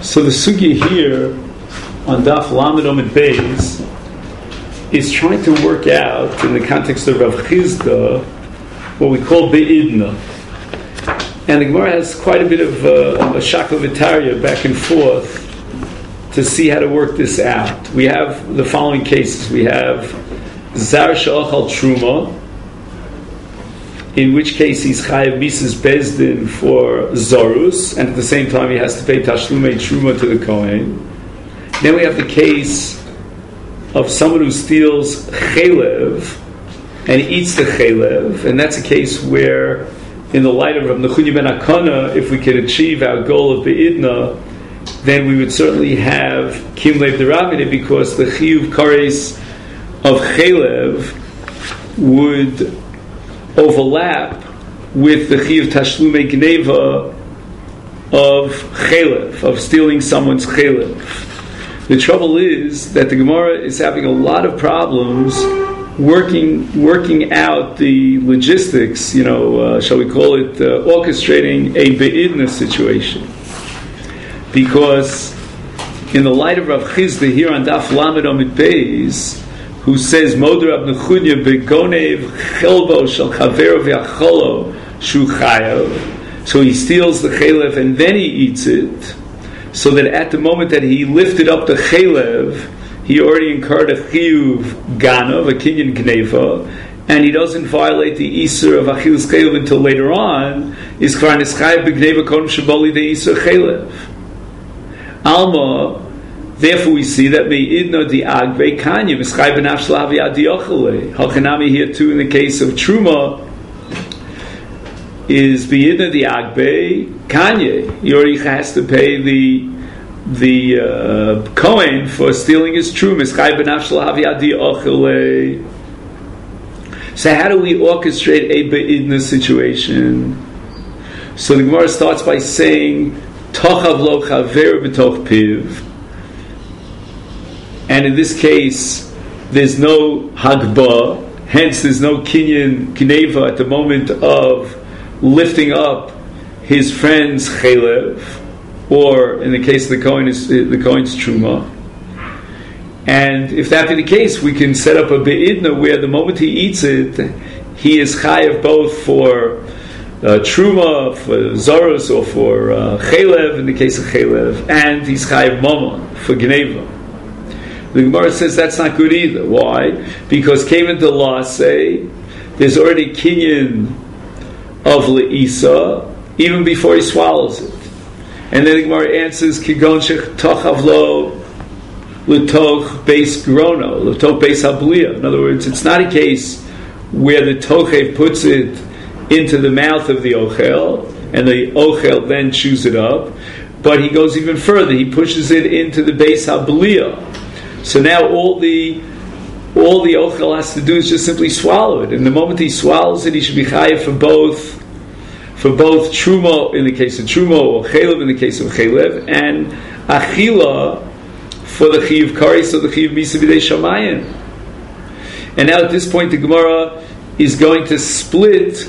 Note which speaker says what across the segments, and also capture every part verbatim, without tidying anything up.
Speaker 1: So the sugya here on Daf Lamed Omid Beis is trying to work out, in the context of Rav Chizda, what we call Be'idna. And the Gemara has quite a bit of uh, a shakla v'tarya back and forth to see how to work this out. We have the following cases. We have Zar Sha'achal Truma, in which case he's chayav Mises Bezdin for Zorus, and at the same time he has to pay Tashlumei Truma to the Kohen. Then we have the case of someone who steals Chelev and eats the Chelev, and that's a case where, in the light of Rav Nechunya ben Akana, if we could achieve our goal of Be'idna, then we would certainly have Kim Lev Deravide, because the Chiyuv Kares of Chelev would overlap with the Chiyuv Tashlumei Gneva of Chelev, of stealing someone's Chelev. The trouble is that the Gemara is having a lot of problems working working out the logistics, you know, uh, shall we call it, uh, orchestrating a Be'idna situation. Because in the light of Rav Chizda here on Daf Lamed Omid Beis, who says, Moder Rav Nechunya begonev chelbo shel chavero v'acholo shu chayav, so he steals the chelev and then he eats it, so that at the moment that he lifted up the chelev, he already incurred a chiyuv ganav, a kinyan gneva, and he doesn't violate the isur of achilus chelev until later on, is kvar nischayev b'gneva kodem sheboli the isur chelev. Alma, therefore we see that me'idno di agbe kanya mischay b'nafsh lavi adiochale. Halchanami here too in the case of truma is be'idno di agbe kanya. He already has to pay the the uh, Kohen for stealing his truma. Mischay b'nafsh lavi adiochale. So how do we orchestrate a be'idna situation? So the Gemara starts by saying tochav lo chaver b'toch piv. And in this case, there's no hagbah, hence there's no kinyan gneva at the moment of lifting up his friend's chelev, or in the case of the Kohen, is the Kohen's truma. And if that be the case, we can set up a be'idna where the moment he eats it, he is chayav both for uh, truma, for zorus, or for uh, chelev in the case of chelev, and he's chayav mamon for gneva. The Gemara says that's not good either. Why? Because Kavan de law say there's already kinyan of le'isa even before he swallows it. And then the Gemara answers Kigon shech tochav lo l'toch beis grono, l'toch beis habliya. In other words, it's not a case where the tochev puts it into the mouth of the ochel and the ochel then chews it up, but he goes even further. He pushes it into the beis habliya. So now all the all the ochel has to do is just simply swallow it, and the moment he swallows it, he should be chayav for both for both truma in the case of truma, or chelev in the case of chelev, and achila for the chiyuv kares, so the chiyuv misa b'dei shamayim. And now at this point, the Gemara is going to split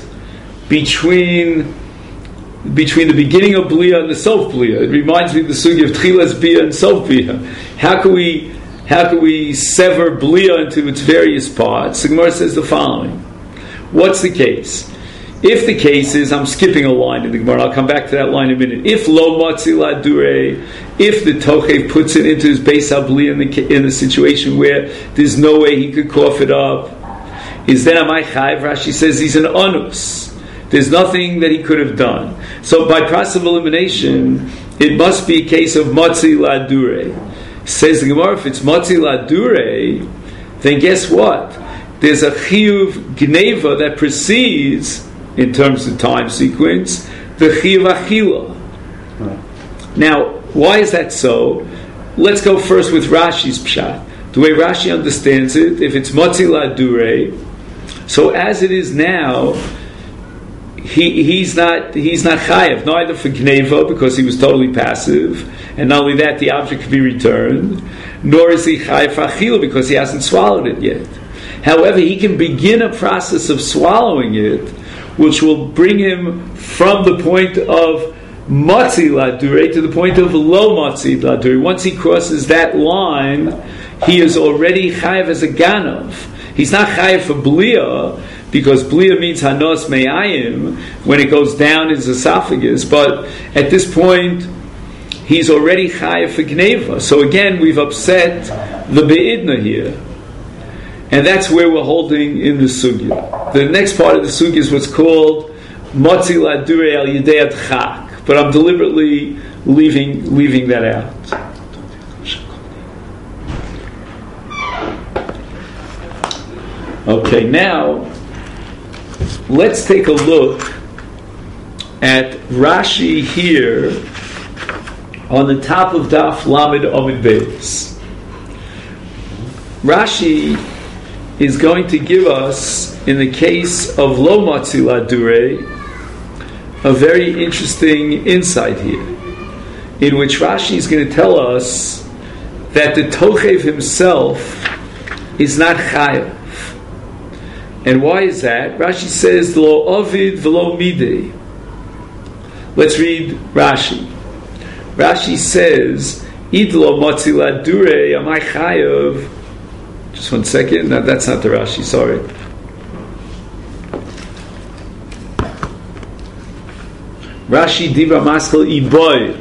Speaker 1: between between the beginning of blia and the sof blia. It reminds me of the sugya of tchilas bia and sof bia. How can we How can we sever blia into its various parts? The Gemara says the following. What's the case? If the case is, I'm skipping a line in the Gemara, I'll come back to that line in a minute. If lo matzi ladure, if the tochev puts it into his beis hablia in the, in the situation where there's no way he could cough it up, is then amai chayv? Rashi says he's an onus. There's nothing that he could have done. So by process of elimination, it must be a case of matzi ladure. Says the Gemara, if it's matzi ladure, then guess what? There's a chiyuv gneva that precedes, in terms of time sequence, the chiyuv achila. Right. Now, why is that so? Let's go first with Rashi's pshat. The way Rashi understands it, if it's matzi ladure, so as it is now, He, he's not he's not chayav, neither for gneva because he was totally passive, and not only that, the object can be returned, nor is he chayav for achila because he hasn't swallowed it yet. However, he can begin a process of swallowing it, which will bring him from the point of Matzi ladure to the point of lo matzi ladure. Once he crosses that line, he is already chayav as a ganav. He's not chayav for blia, because blia means hanos me'ayim when it goes down his esophagus. But at this point, he's already chayav for gneva. So again, we've upset the be'idna here. And that's where we're holding in the sugya. The next part of the sugya is what's called matzi ladure al yidei adchak. But I'm deliberately leaving leaving that out. Okay, now let's take a look at Rashi here on the top of Daf Lamed Amud Beis. Rashi is going to give us, in the case of Lo Matzi Ladure, a very interesting insight here, in which Rashi is going to tell us that the Tochev himself is not Chayav. And why is that? Rashi says, Lo Ovid v'lo Midei. Let's read Rashi. Rashi says, Id lo Matzi Ladure, Amai Chayav. Just one second. No, that's not the Rashi, sorry. Rashi Dibra Maskal Iboy.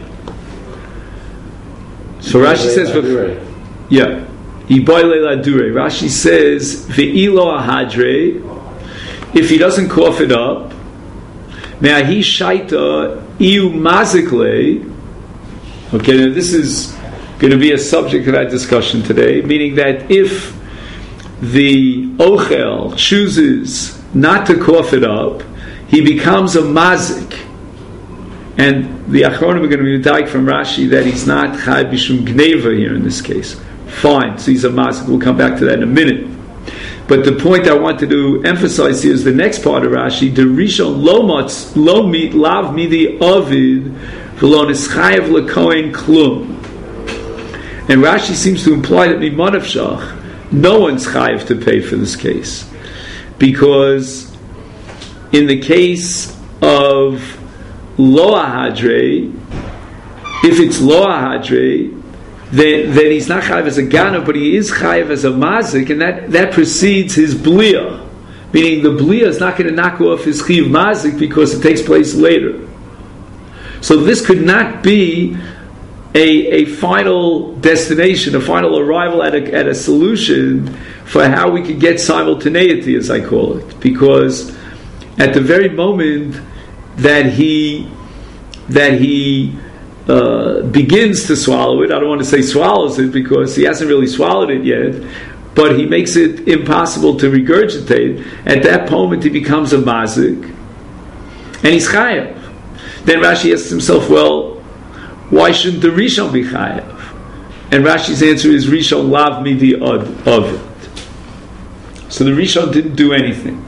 Speaker 1: So Rashi says, yeah, Iboy Leladure. Rashi says, Ve'ilo Ahadre, if he doesn't cough it up, Me'ahi Shaita Iu Mazikle. Okay, now this is going to be a subject of our discussion today, meaning that if the Ochel chooses not to cough it up, he becomes a mazik. And the Achronim are going to be medayek from Rashi that he's not chai bishum gneva here in this case. Fine, so he's a mazik. We'll come back to that in a minute. But the point I wanted to emphasize here is the next part of Rashi: the rishon lo matz lo mit lav midi ovid v'lo nischayev lekohen klum. And Rashi seems to imply that mimanav shach, no one's chayev to pay for this case, because in the case of Lo Ahadre, if it's Lo Ahadre, then, then he's not chayiv as a gana, but he is chayiv as a mazik, and that, that precedes his blia. Meaning the blia is not going to knock off his chiv mazik because it takes place later. So this could not be a, a final destination, a final arrival at a, at a solution for how we could get simultaneity, as I call it. Because at the very moment that he that he uh, begins to swallow it, I don't want to say swallows it because he hasn't really swallowed it yet, but he makes it impossible to regurgitate. At that moment he becomes a mazik and he's chayav. Then Rashi asks himself, well, why shouldn't the Rishon be chayav? And Rashi's answer is Rishon lav midi of it. So the Rishon didn't do anything.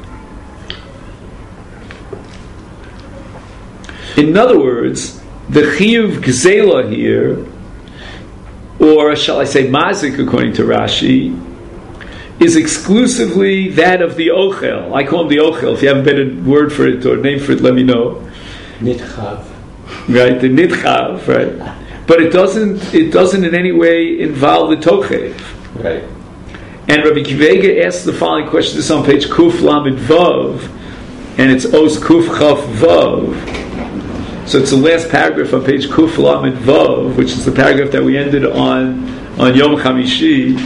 Speaker 1: In other words, the chiyuv gzela here, or shall I say mazik according to Rashi, is exclusively that of the ochel. I call him the ochel. If you have a better word for it or name for it, let me know.
Speaker 2: Nitchav.
Speaker 1: Right, the nitchav, right? But it doesn't it doesn't in any way involve the tochev.
Speaker 2: Right.
Speaker 1: And Rabbi Kivega asks the following question. This is on page Kuf Lamed Vav, and it's Os Kuf Chaf Vav. So it's the last paragraph on page Kuf Lamed Vav, which is the paragraph that we ended on on Yom Chamishi.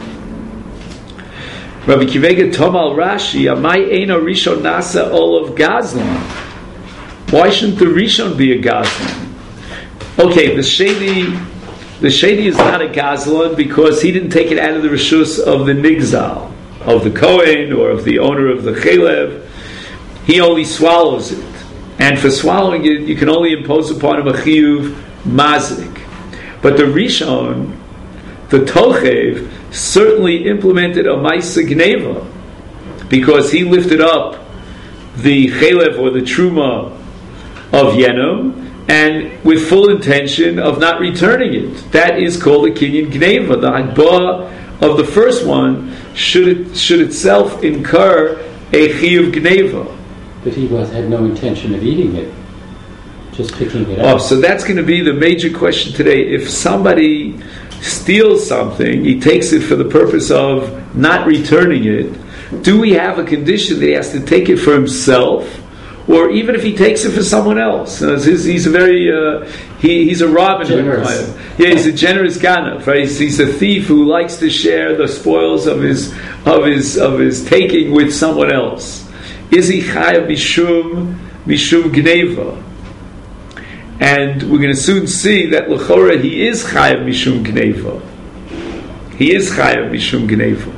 Speaker 1: Rabbi Kivega Tomal Rashi, Amai Eino Rishon Nasa Olav Gazlan. Why shouldn't the Rishon be a Gazlan? Okay, the Sheni, the Sheni is not a Gazlan because he didn't take it out of the Rishus of the Nigzal, of the Kohen or of the owner of the Chelev. He only swallows it. And for swallowing it, you can only impose upon him a chiyuv mazik. But the Rishon, the Tochev, certainly implemented a Maisa Gneva because he lifted up the Chelev or the Truma of Yenom and with full intention of not returning it. That is called a Kinyan Gneva. The Hagbah of the first one should it, should itself incur a chiyuv Gneva.
Speaker 2: But he was had no intention of eating it. just picking it up.
Speaker 1: Oh, so that's going to be the major question today. If somebody steals something, he takes it for the purpose of not returning it, do we have a condition that he has to take it for himself? Or even if he takes it for someone else, uh, he's, he's a very uh, he, he's a Robin Hood. Yeah, he's a generous ganav, right? He's, he's a thief who likes to share the spoils of his of his of his taking with someone else. Is he chayav mishum mishum gneva? And we're going to soon see that l'chora he is chayav mishum gneva. He is chayav mishum gneva.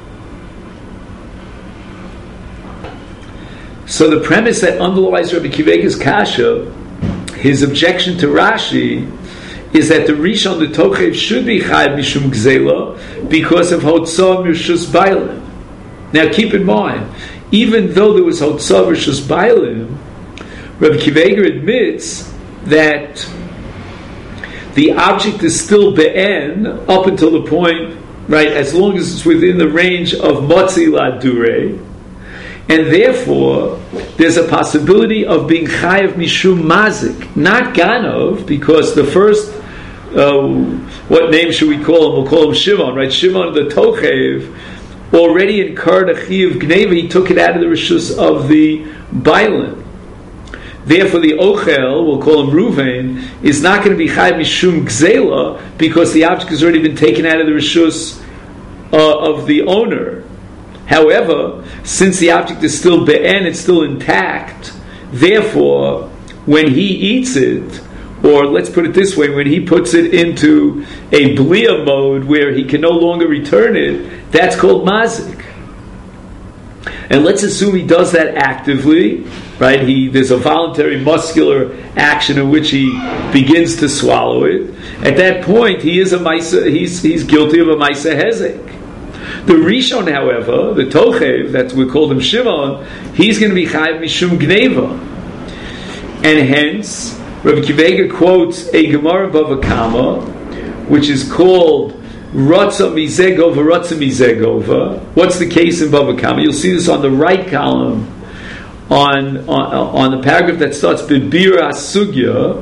Speaker 1: So the premise that underlies Rabbi Akiva Eiger's kasha, his objection to Rashi, is that the Rishon, the Tochev, should be chayav mishum gzela because of hotzah mishus bailim. Now keep in mind, even though there was hotzah mishus bailim, Rabbi Akiva Eiger admits that the object is still be'en up until the point, right, as long as it's within the range of motzi ladure. And therefore, there's a possibility of being chayav mishum mazik, not ganov, because the first, uh, what name should we call him? We'll call him Shimon, right? Shimon the Tochev already incurred a chiyuv gneva. He took it out of the rishus of the Bailim. Therefore, the Ochel, we'll call him Ruvain, is not going to be chayav mishum gzela because the object has already been taken out of the rishus uh, of the owner. However, since the object is still be'en, it's still intact, therefore, when he eats it, or let's put it this way, when he puts it into a blia mode where he can no longer return it, that's called mazik. And let's assume he does that actively, right? He there's a voluntary muscular action in which he begins to swallow it. At that point, he is a maisa, he's he's guilty of a maisa hezek. The Rishon, however, the Tochev, that we call him Shimon, he's going to be chayav mishum gneva. And hence, Rabbi Akiva Eiger quotes a Gemara Bava Kama, which is called Ratza Mizegova, Ratza Mizegova. What's the case in Bava Kama? You'll see this on the right column, on, on, on the paragraph that starts Bibir Asugya.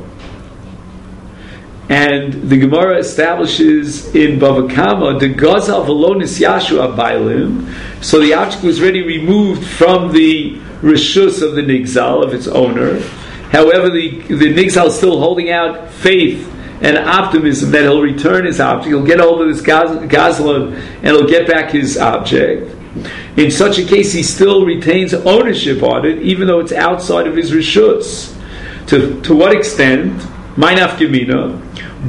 Speaker 1: And the Gemara establishes in Bava Kama the Gazal Velonis Yashu Abailim. So the object was already removed from the rishus of the Nigzal, of its owner. However, the, the Nigzal is still holding out faith and optimism that he'll return his object. He'll get hold of this Gazlan and he'll get back his object. In such a case, he still retains ownership on it, even though it's outside of his rishus. To, to what extent? Mainaf Gemina.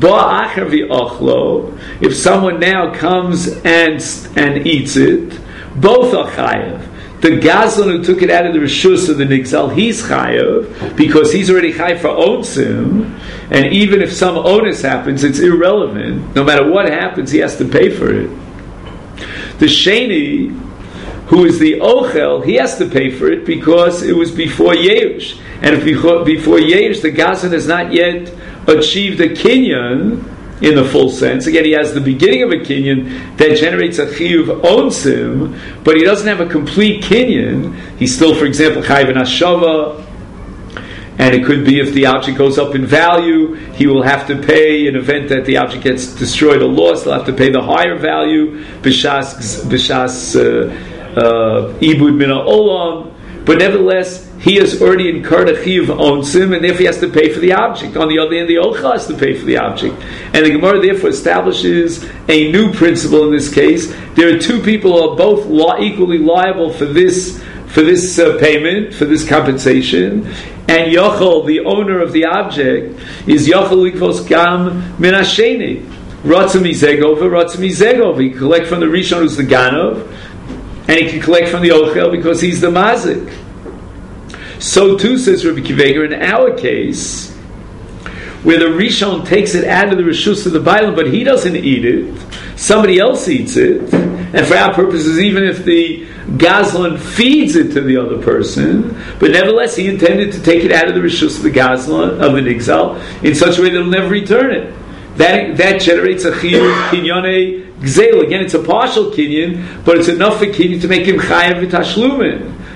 Speaker 1: If someone now comes and and eats it, both are chayav. The Gazlan who took it out of the rishus of the Nigzal, he's chayav because he's already chayav for onsim, and even if some onus happens, it's irrelevant. No matter what happens, he has to pay for it. The Sheni, who is the Ochel, he has to pay for it because it was before Yerush, and if before, before Yerush, the Gazlan has not yet achieved a kinyan in the full sense. Again, he has the beginning of a kinyan that generates a chiyuv onsim, but he doesn't have a complete kinyan. He's still, for example, chayiv an hashava, and it could be if the object goes up in value, he will have to pay in event that the object gets destroyed or lost. He'll have to pay the higher value b'shas b'shas uh, uh, ibud min ha'olam. But nevertheless, he has already incurred a chiyuv onsim, and therefore he has to pay for the object. On the other hand, the ochel has to pay for the object. And the Gemara therefore establishes a new principle in this case. There are two people who are both li- equally liable for this for this uh, payment, for this compensation. And Yochel, the owner of the object, is Yochel likvos gam min hasheni. Ratza mizegova, ratza mizegova. He can collect from the Rishon, who's the Ganov, and he can collect from the Ochel because he's the Mazik. So too, says Rabbi Akiva Eiger, in our case, where the Rishon takes it out of the Rishus of the Bailim, but he doesn't eat it, somebody else eats it, and for our purposes, even if the Gazlan feeds it to the other person, but nevertheless he intended to take it out of the Rishus of the Gazlan, of the Nigzal, in such a way that he'll never return it. That, that generates a chiyuv kinyone gzeil. Again, it's a partial kinyan, but it's enough for kinyan to make him chayav v'tashlumin.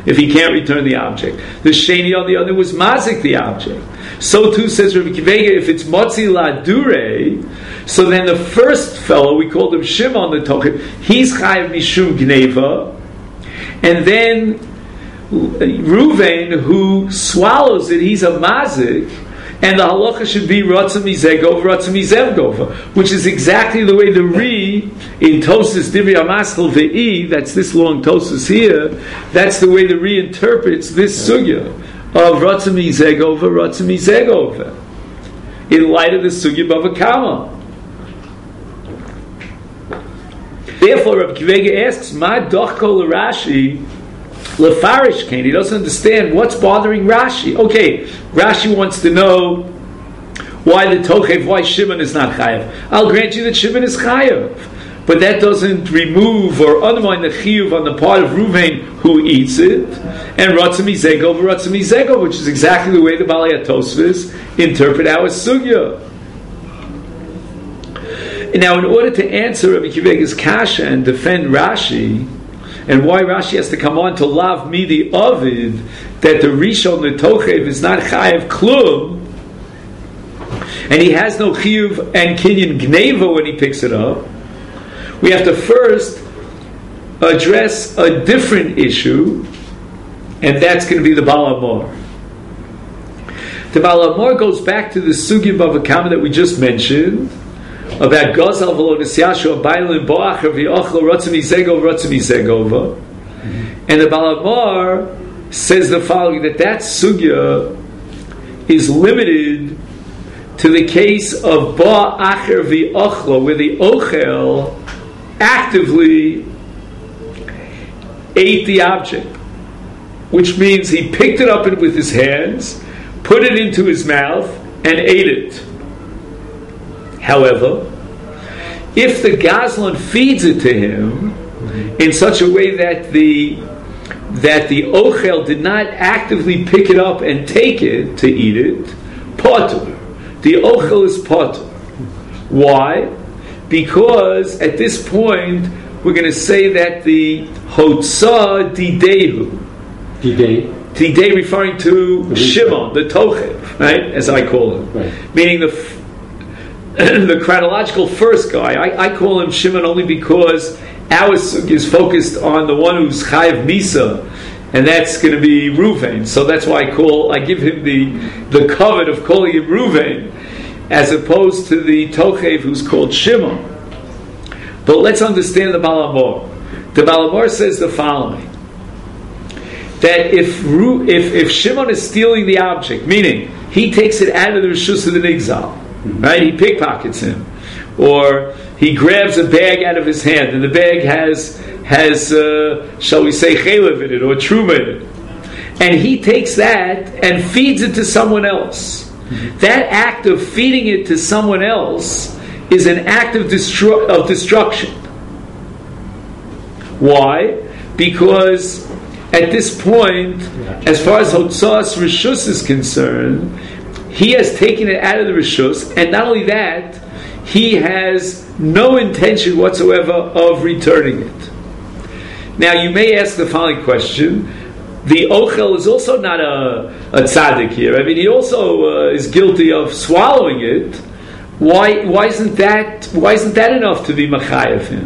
Speaker 1: if he can't return the object. The Sheni on the other was mazik the object. So too says Rabbi Akiva Eiger, if it's motzi ladure, so then the first fellow, we called him Shimon the Tochev, he's chayav mishum gneva, and then Ruvain, who swallows it, he's a mazik, and the halacha should be Ratzah Mizegov, Ratzah Mizevgova, which is exactly the way the Ri in Tosas Divrei Amaschal Ve'i, that's this long Tosas here, that's the way the Ri interprets this sugya of Ratzah Mizegova, Ratzah Mizegova, in light of the sugya Bava Kama. Therefore, Rabbi Akiva Eiger asks, Ma dochko l'Rashi Lefarish Kain. He doesn't understand what's bothering Rashi. Okay, Rashi wants to know why the Tochev, why Shimon is not Chayav. I'll grant you that Shimon is Chayav, but that doesn't remove or undermine the Chiyuv on the part of Ruvain who eats it, and Ratzah Mizegov, Ratzah Mizegov, which is exactly the way the Balei HaTosfos interpret our sugya. Now, in order to answer Rabbi Akiva Eiger's kasha and defend Rashi, and why Rashi has to come on to lav mi the Ovid, that the Rishon the Tochev is not Chayav Klum, and he has no Chiyuv and Kinyan Gneva when he picks it up, we have to first address a different issue, and that's going to be the Baal Hamor. The Baal Hamor goes back to the Sugya Bava Kama that we just mentioned, about Gazal v'lo Nisyashu Abaylim Boacher v'Ochlo Ratzah Mizegov Ratzah Mizegova, and the Baal Hamor says the following, that that sugya is limited to the case of Boacher v'Ochlo, where the Ochel actively ate the object, which means he picked it up with his hands, put it into his mouth, and ate it. However, if the Gazlan feeds it to him in such a way that the that the Ochel did not actively pick it up and take it to eat it, potter. The Ochel is potter. Why? Because at this point we're going to say that the Hotzah Didehu, Didei, Didei referring to the Shimon, the Tochev, right, as I call him, right. Meaning the the chronological first guy. I, I call him Shimon only because our sugya is focused on the one who's Chayav Misa, and that's going to be Ruvain. So that's why I call I give him the the covet of calling him Ruvain, as opposed to the Tochev who's called Shimon. But let's understand the Baal Hamor. The Baal Hamor says the following: that if Ru, if if Shimon is stealing the object, meaning he takes it out of the Rishus of the Nigzal, right? He pickpockets him, or he grabs a bag out of his hand, and the bag has has uh, shall we say chaylev in it or truma in it, and he takes that and feeds it to someone else. Mm-hmm. That act of feeding it to someone else is an act of destru- of destruction. Why? Because at this point, as far as Hotzas Rishus is concerned, he has taken it out of the Rishus, and not only that, he has no intention whatsoever of returning it. Now, you may ask the following question: the Ochel is also not a, a tzaddik here. I mean, he also uh, is guilty of swallowing it. Why? Why isn't that? Why isn't that enough to be machayev him?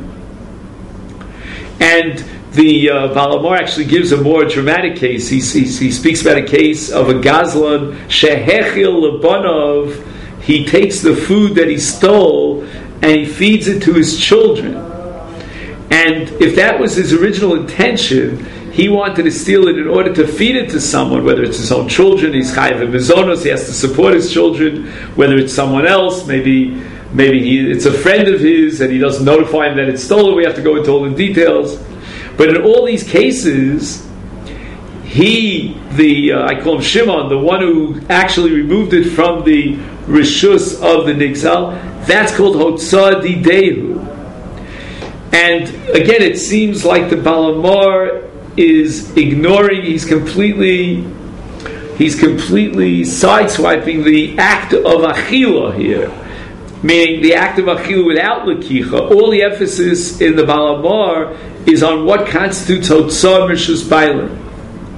Speaker 1: And the uh, Baal Hamor actually gives a more dramatic case. He, he, he speaks about a case of a Gazlan shehechil lebanov. He takes the food that he stole and he feeds it to his children. And if that was his original intention, he wanted to steal it in order to feed it to someone, whether it's his own children, he's chayav mizonos, he has to support his children, whether it's someone else, maybe maybe he, it's a friend of his and he doesn't notify him that it's stolen, we have to go into all the details. But in all these cases, he, the uh, I call him Shimon, the one who actually removed it from the Rishus of the Nigzal, that's called Hotzah Didehu. And again, it seems like the Baal Hamor is ignoring, he's completely he's completely sideswiping the act of Achila here, meaning the act of Achila without Lakicha. All the emphasis in the Baal Hamor is on what constitutes Hotzah Rishus Bailim.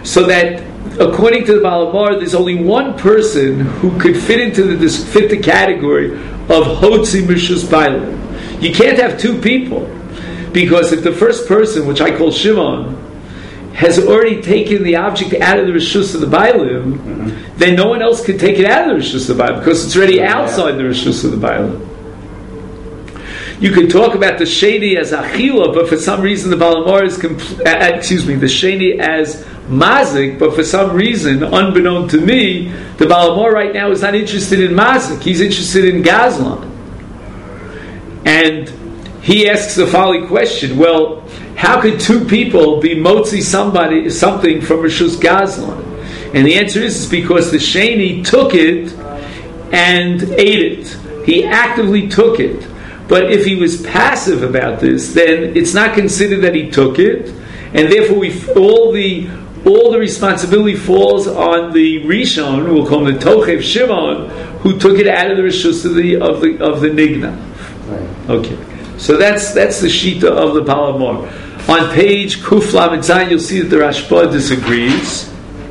Speaker 1: So that, according to the Baal Amor, there's only one person who could fit into the this, fit the category of Hotzi Mishus Bailim. You can't have two people, because if the first person, which I call Shimon, has already taken the object out of the Rishus of the Bailim, mm-hmm. then no one else can take it out of the Rishus of the Bailim, because it's already outside the Rishus of the Bailim. You can talk about the Sheni as Achila, but for some reason the Baal Amor is compl- uh, excuse me, the Sheni as Mazik, but for some reason, unbeknown to me, the Baal Amor right now is not interested in Mazik. He's interested in Gazlan. And he asks the following question: well, how could two people be motzi somebody something from Rishus Gazlan? And the answer is, is because the Sheni took it and ate it. He actively took it. But if he was passive about this, then it's not considered that he took it, and therefore we all the all the responsibility falls on the Rishon, we'll call him the Tochev Shimon, who took it out of the Rishus of the of the of the Nigna. Right. Okay, so that's that's the Shita of the Baal Amor. On page Kuf Lamed Zayin, you'll see that the Rashba disagrees,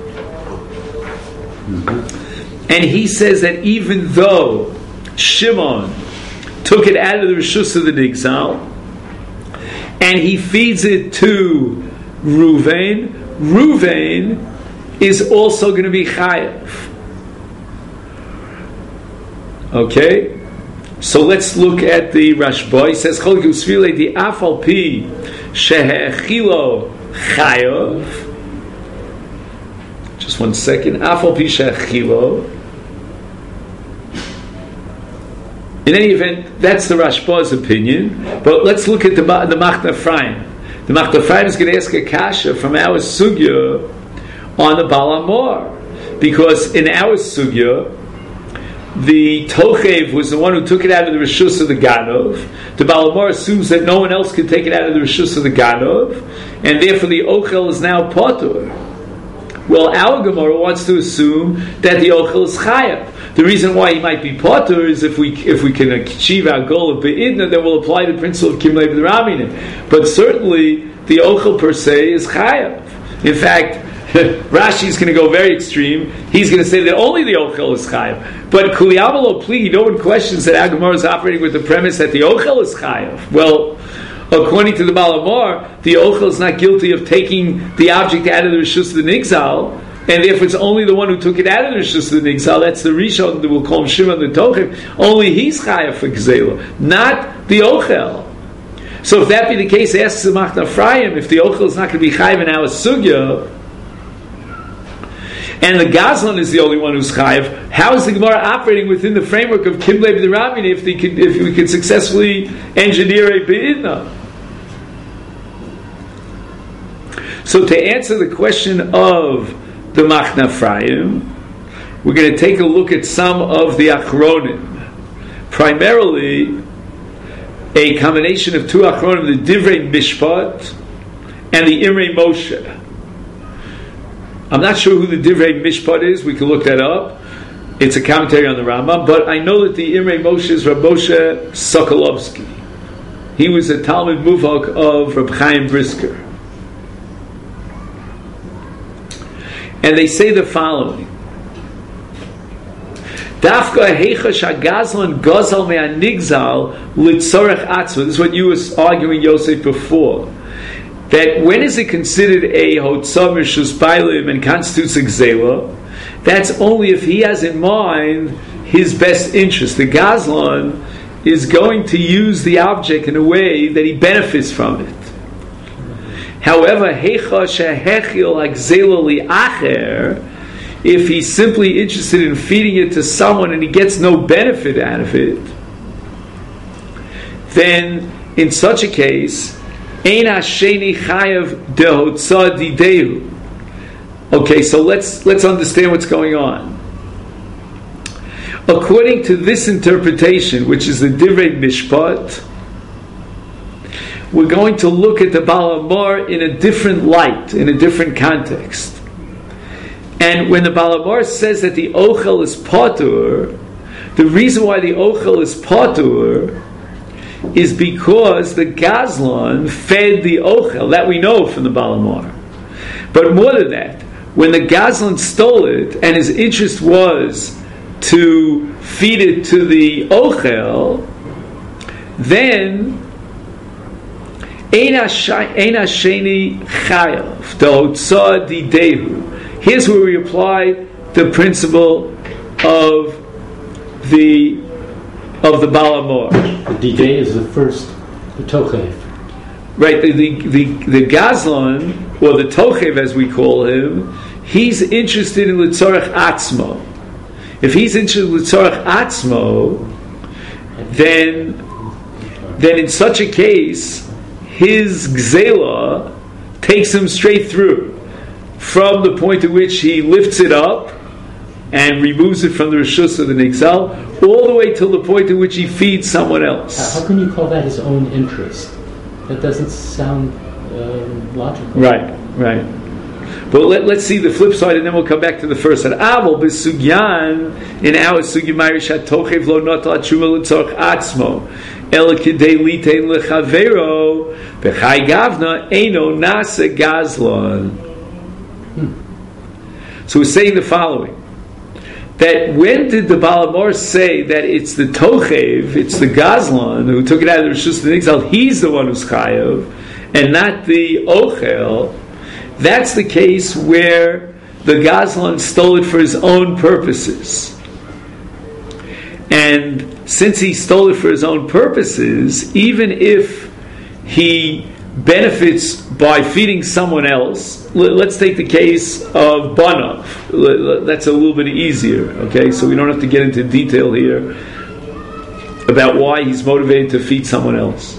Speaker 1: mm-hmm. and he says that even though Shimon took it out of the Rishus of the Nigzal, and he feeds it to Ruvain, Ruvain is also going to be Chayav. Okay? So let's look at the Rashba. He says, Chol Gusvile di Afal Pi Shehechilo Chayav. Just one second. Afal Pi Shehechilo. In any event, that's the Rashba's opinion. But let's look at the, the Machna Ephraim. The Machna Ephraim is going to ask a kasha from our sugya on the Baal Amor, because in our sugya, the Tochev was the one who took it out of the Rishus of the Ganov. The Baal Amor assumes that no one else can take it out of the Rishus of the Ganov, and therefore the Ochel is now Potur. Well, our Gemara wants to assume that the Ochel is Chayav. The reason why he might be Potter is if we if we can achieve our goal of Be'idna, then we'll apply the principle of Kimlei B'Ramina. But certainly, the Ochel per se is Chayav. In fact, Rashi is going to go very extreme. He's going to say that only the Ochel is Chayav. But Kuliyamalo Pli, no one questions that our Gemara is operating with the premise that the Ochel is Chayav. Well, according to the Baal Amor, the Ochel is not guilty of taking the object out of the Rishus of the Nigzal, and therefore it's only the one who took it out of the Rishus of the Nigzal, that's the Rishon that we'll call him Shimon the Tochev, only he's Chayav for Gzela, not the Ochel. So if that be the case, asks the Machna Ephraim, if the Ochel is not going to be Chayav in our Sugya, and the Gazlan is the only one who's Chayav, how is the Gemara operating within the framework of Kimlei B'Ramina if, if we could successfully engineer a Be'idna? So to answer the question of the Machna Ephraim, we're going to take a look at some of the Achronim. Primarily, a combination of two Achronim, the Divrei Mishpat and the Imrei Moshe. I'm not sure who the Divrei Mishpat is, we can look that up. It's a commentary on the Rambam, but I know that the Imrei Moshe is Rab Moshe Sokolovsky. He was a Talmud Muvak of Rab Chaim Brisker. And they say the following: Dafka heichash hagazlan gazal me'anigzal litzorech atzma. This is what you were arguing, Yosef, before. That when is it considered a hotzah mishus bailim and constitutes a gzela? That's only if he has in mind his best interest. The gazlan is going to use the object in a way that he benefits from it. However, if he's simply interested in feeding it to someone and he gets no benefit out of it, then in such a case, okay, so let's let's understand what's going on. According to this interpretation, which is the Divrei Mishpat, we're going to look at the Baal Amor in a different light, in a different context. And when the Baal Amor says that the Ochel is Patur, the reason why the Ochel is Patur is because the Gazlan fed the Ochel. That we know from the Baal Amor. But more than that, when the Gazlan stole it, and his interest was to feed it to the Ochel, then Ein Hasheni Chayav D'Hotzah Didehu. Here's where we apply the principle of the of the Baal Hamor.
Speaker 2: The Didei is the first, the Tochev.
Speaker 1: Right, the the the, the Gazlan, or the Tochev as we call him, he's interested in L'tzorech Atzmo. If he's interested in L'tzorech Atzmo, then then in such a case, his Gzela takes him straight through, from the point at which he lifts it up and removes it from the Rishus of the Nigzal, all the way till the point at which he feeds someone else.
Speaker 2: How can you call that his own interest? That doesn't sound uh, logical.
Speaker 1: Right, right. But let, let's see the flip side, and then we'll come back to the first side. Aval b'sugyan, in our sugya mayrish hatochev lo notal atshuma l'tzorch atzmo, el kidei litein lechavero, b'chai gavna eino nasa gazlon. Hmm. So we're saying the following, that when did the Baal Hamor say that it's the Tochev, it's the Gazlan, who took it out of the Rishus Nigzal, he's the one who's Chayav, and not the Ochel? That's the case where the Gazlan stole it for his own purposes. And since he stole it for his own purposes, even if he benefits by feeding someone else, let's take the case of Banav. That's a little bit easier, okay? So we don't have to get into detail here about why he's motivated to feed someone else.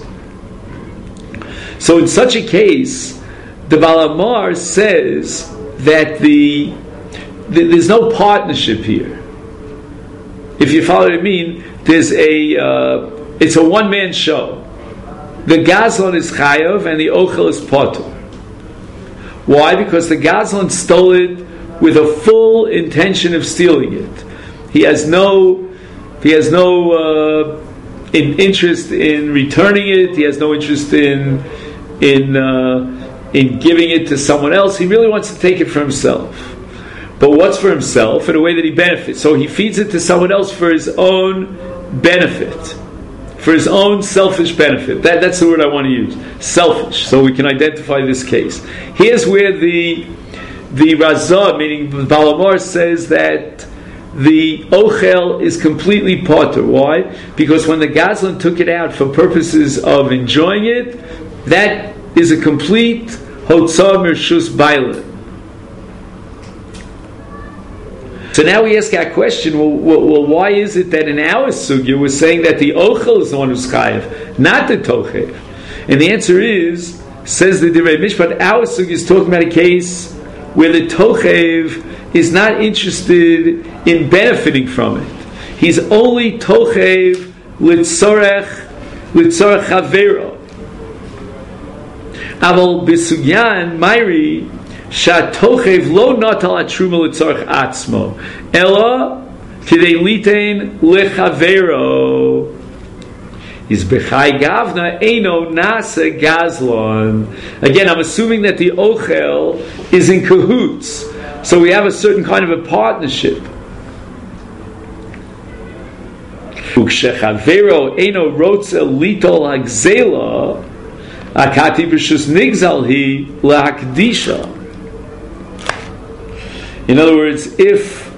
Speaker 1: So in such a case, the Baal Hamor says that the, the there's no partnership here. If you follow what I mean, there's a uh, it's a one man show. The Gazlan is Chayav and the Ochel is Potter. Why? Because the Gazlan stole it with a full intention of stealing it. He has no he has no uh, in, interest in returning it. He has no interest in in uh, in giving it to someone else. He really wants to take it for himself. But what's for himself? In a way that he benefits. So he feeds it to someone else for his own benefit. For his own selfish benefit. That, that's the word I want to use. Selfish. So we can identify this case. Here's where the the Razah, meaning Baal Hamor, says that the Ochel is completely potter. Why? Because when the Gazlan took it out for purposes of enjoying it, that is a complete Hotzah Mershus Bailen. So now we ask our question, well, well, well, why is it that in our sugya we're saying that the Ochel is the one who's chayav, not the Tochev? And the answer is, says the Divrei Mishpat, our sugya is talking about a case where the Tochev is not interested in benefiting from it. He's only Tochev Litzorech Litzorech Chavero. Aval B'sugyan Mayri Shatochev lo natal atruma l'tzorch atzmo, ela kidei litein lechavero. Is bechai gavna eino nasa gazlon. Again, I'm assuming that the ochel is in cahoots, so we have a certain kind of a partnership. Ukshechavero eino rotze litol hagzela, akati b'shus nigzal hi lahakdisha. In other words, if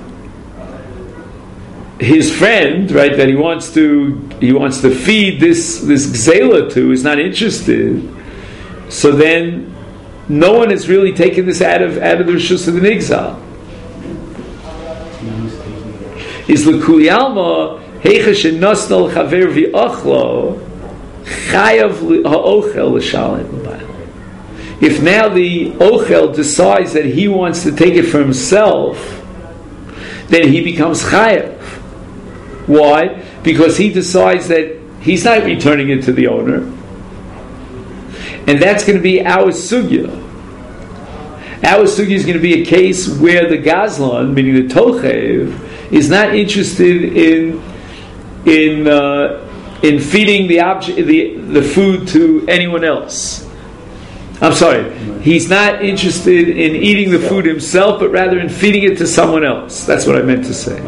Speaker 1: his friend, right, that he wants to he wants to feed this this gzela to is not interested, so then no one is really taking this out of out of the rishus of the nigzal. Is l'kuli alma heicha shenosnal chaver v'achlo chayav ha'ochel l'shalem. If now the Ochel decides that he wants to take it for himself, then he becomes Chayav. Why? Because he decides that he's not returning it to the owner. And that's going to be our Sugya. Our Sugya is going to be a case where the Gazlan, meaning the Tochev, is not interested in in uh, in feeding the object, the, the food to anyone else. I'm sorry, he's not interested in eating the food himself, but rather in feeding it to someone else. That's what I meant to say.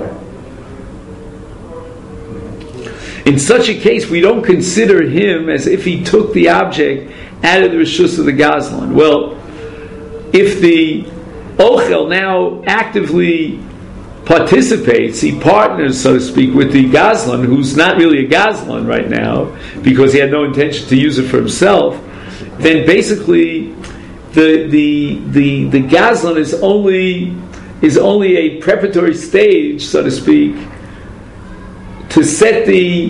Speaker 1: In such a case, we don't consider him as if he took the object out of the reshus of the gazlan. Well, if the ochel now actively participates, he partners, so to speak, with the gazlan, who's not really a gazlan right now, because he had no intention to use it for himself, then basically the the the, the gazlan is only is only a preparatory stage, so to speak, to set the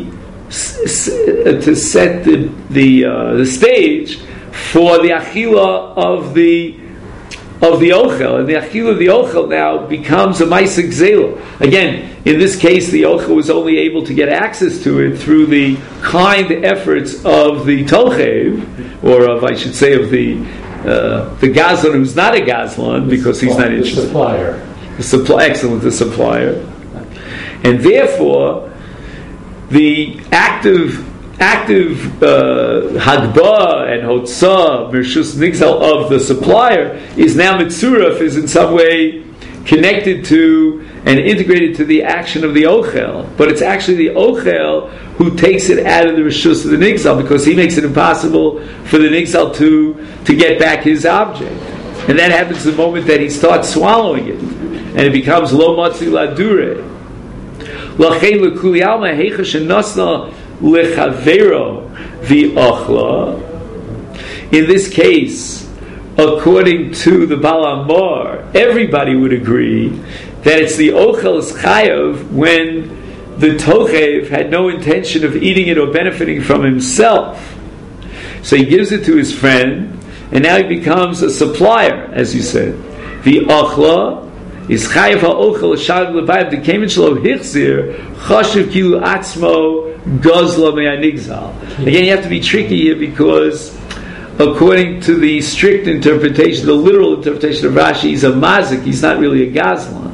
Speaker 1: to set the the uh, the stage for the achila of the of the ochel, and the achila of the ochel now becomes a ma'aseh gzela. Again, in this case, the ochel was only able to get access to it through the kind efforts of the tochev, or of, I should say, of the uh, the gazlan who's not a gazlan, because he's not interested.
Speaker 2: The supplier.
Speaker 1: The supply, excellent, the supplier. And therefore, the active active uh, Hagbah and Hotzah, Mershus Nigzal of the supplier is now Mitzuraf, is in some way connected to and integrated to the action of the Ochel. But it's actually the Ochel who takes it out of the Reshus of the Nigzal, because he makes it impossible for the Nigzal to, to get back his object. And that happens the moment that he starts swallowing it. And it becomes Lo Matzi Ladure. L'chein l'kuli alma heicha shenasna lechavero v'ochla. In this case, according to the Baal Amor, everybody would agree that it's the ochel is chayav when the tochev had no intention of eating it or benefiting from himself. So he gives it to his friend, and now he becomes a supplier, as you said. V'ochla is chayav ha'ochel l'shav l'bayv the kemen shelo hichzir chashiv kilu atzmo gozla me'anigzal. Again, you have to be tricky here, because according to the strict interpretation, the literal interpretation of Rashi, he's a mazik, he's not really a gazlan.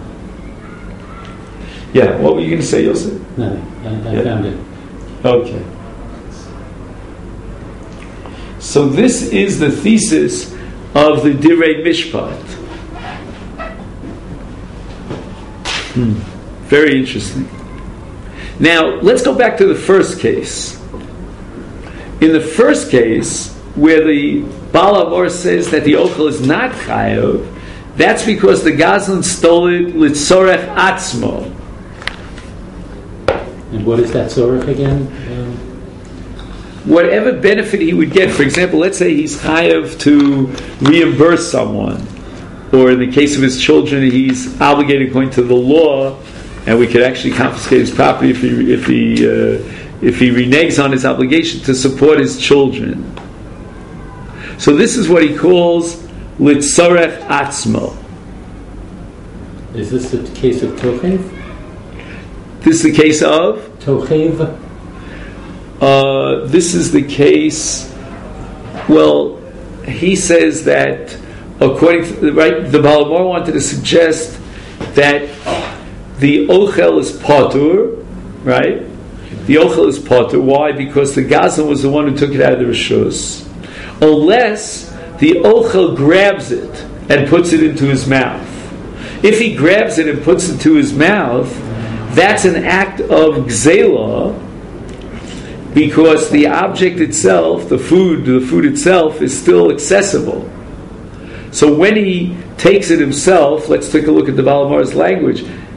Speaker 1: Yeah, what were you going to say, Yosef?
Speaker 2: Nothing. I, I
Speaker 1: yeah.
Speaker 2: found it.
Speaker 1: Okay. So this is the thesis of the Direi Mishpat. Hmm. Very interesting. Now, let's go back to the first case. In the first case, where the Baal Amor says that the ochel is not chayav, that's because the gazlan stole it litzorech atzmo.
Speaker 2: And what is that tzorech again? Um,
Speaker 1: Whatever benefit he would get, for example, let's say he's chayav to reimburse someone, or in the case of his children, he's obligated according to the law, and we could actually confiscate his property if he if he uh, if he reneges on his obligation to support his children. So this is what he calls litzorech atzmo.
Speaker 2: Is this the case of tochev?
Speaker 1: This is the case of
Speaker 2: Tochev?
Speaker 1: Uh, this is the case. Well, he says that according to the right, the Baal Amor wanted to suggest that the ochel is patur, right? The ochel is patur. Why? Because the gazlan was the one who took it out of the reshus. Unless the ochel grabs it and puts it into his mouth. If he grabs it and puts it to his mouth, that's an act of gzela, because the object itself, the food, the food itself, is still accessible. So when he takes it himself, let's take a look at the Baal Amor's language.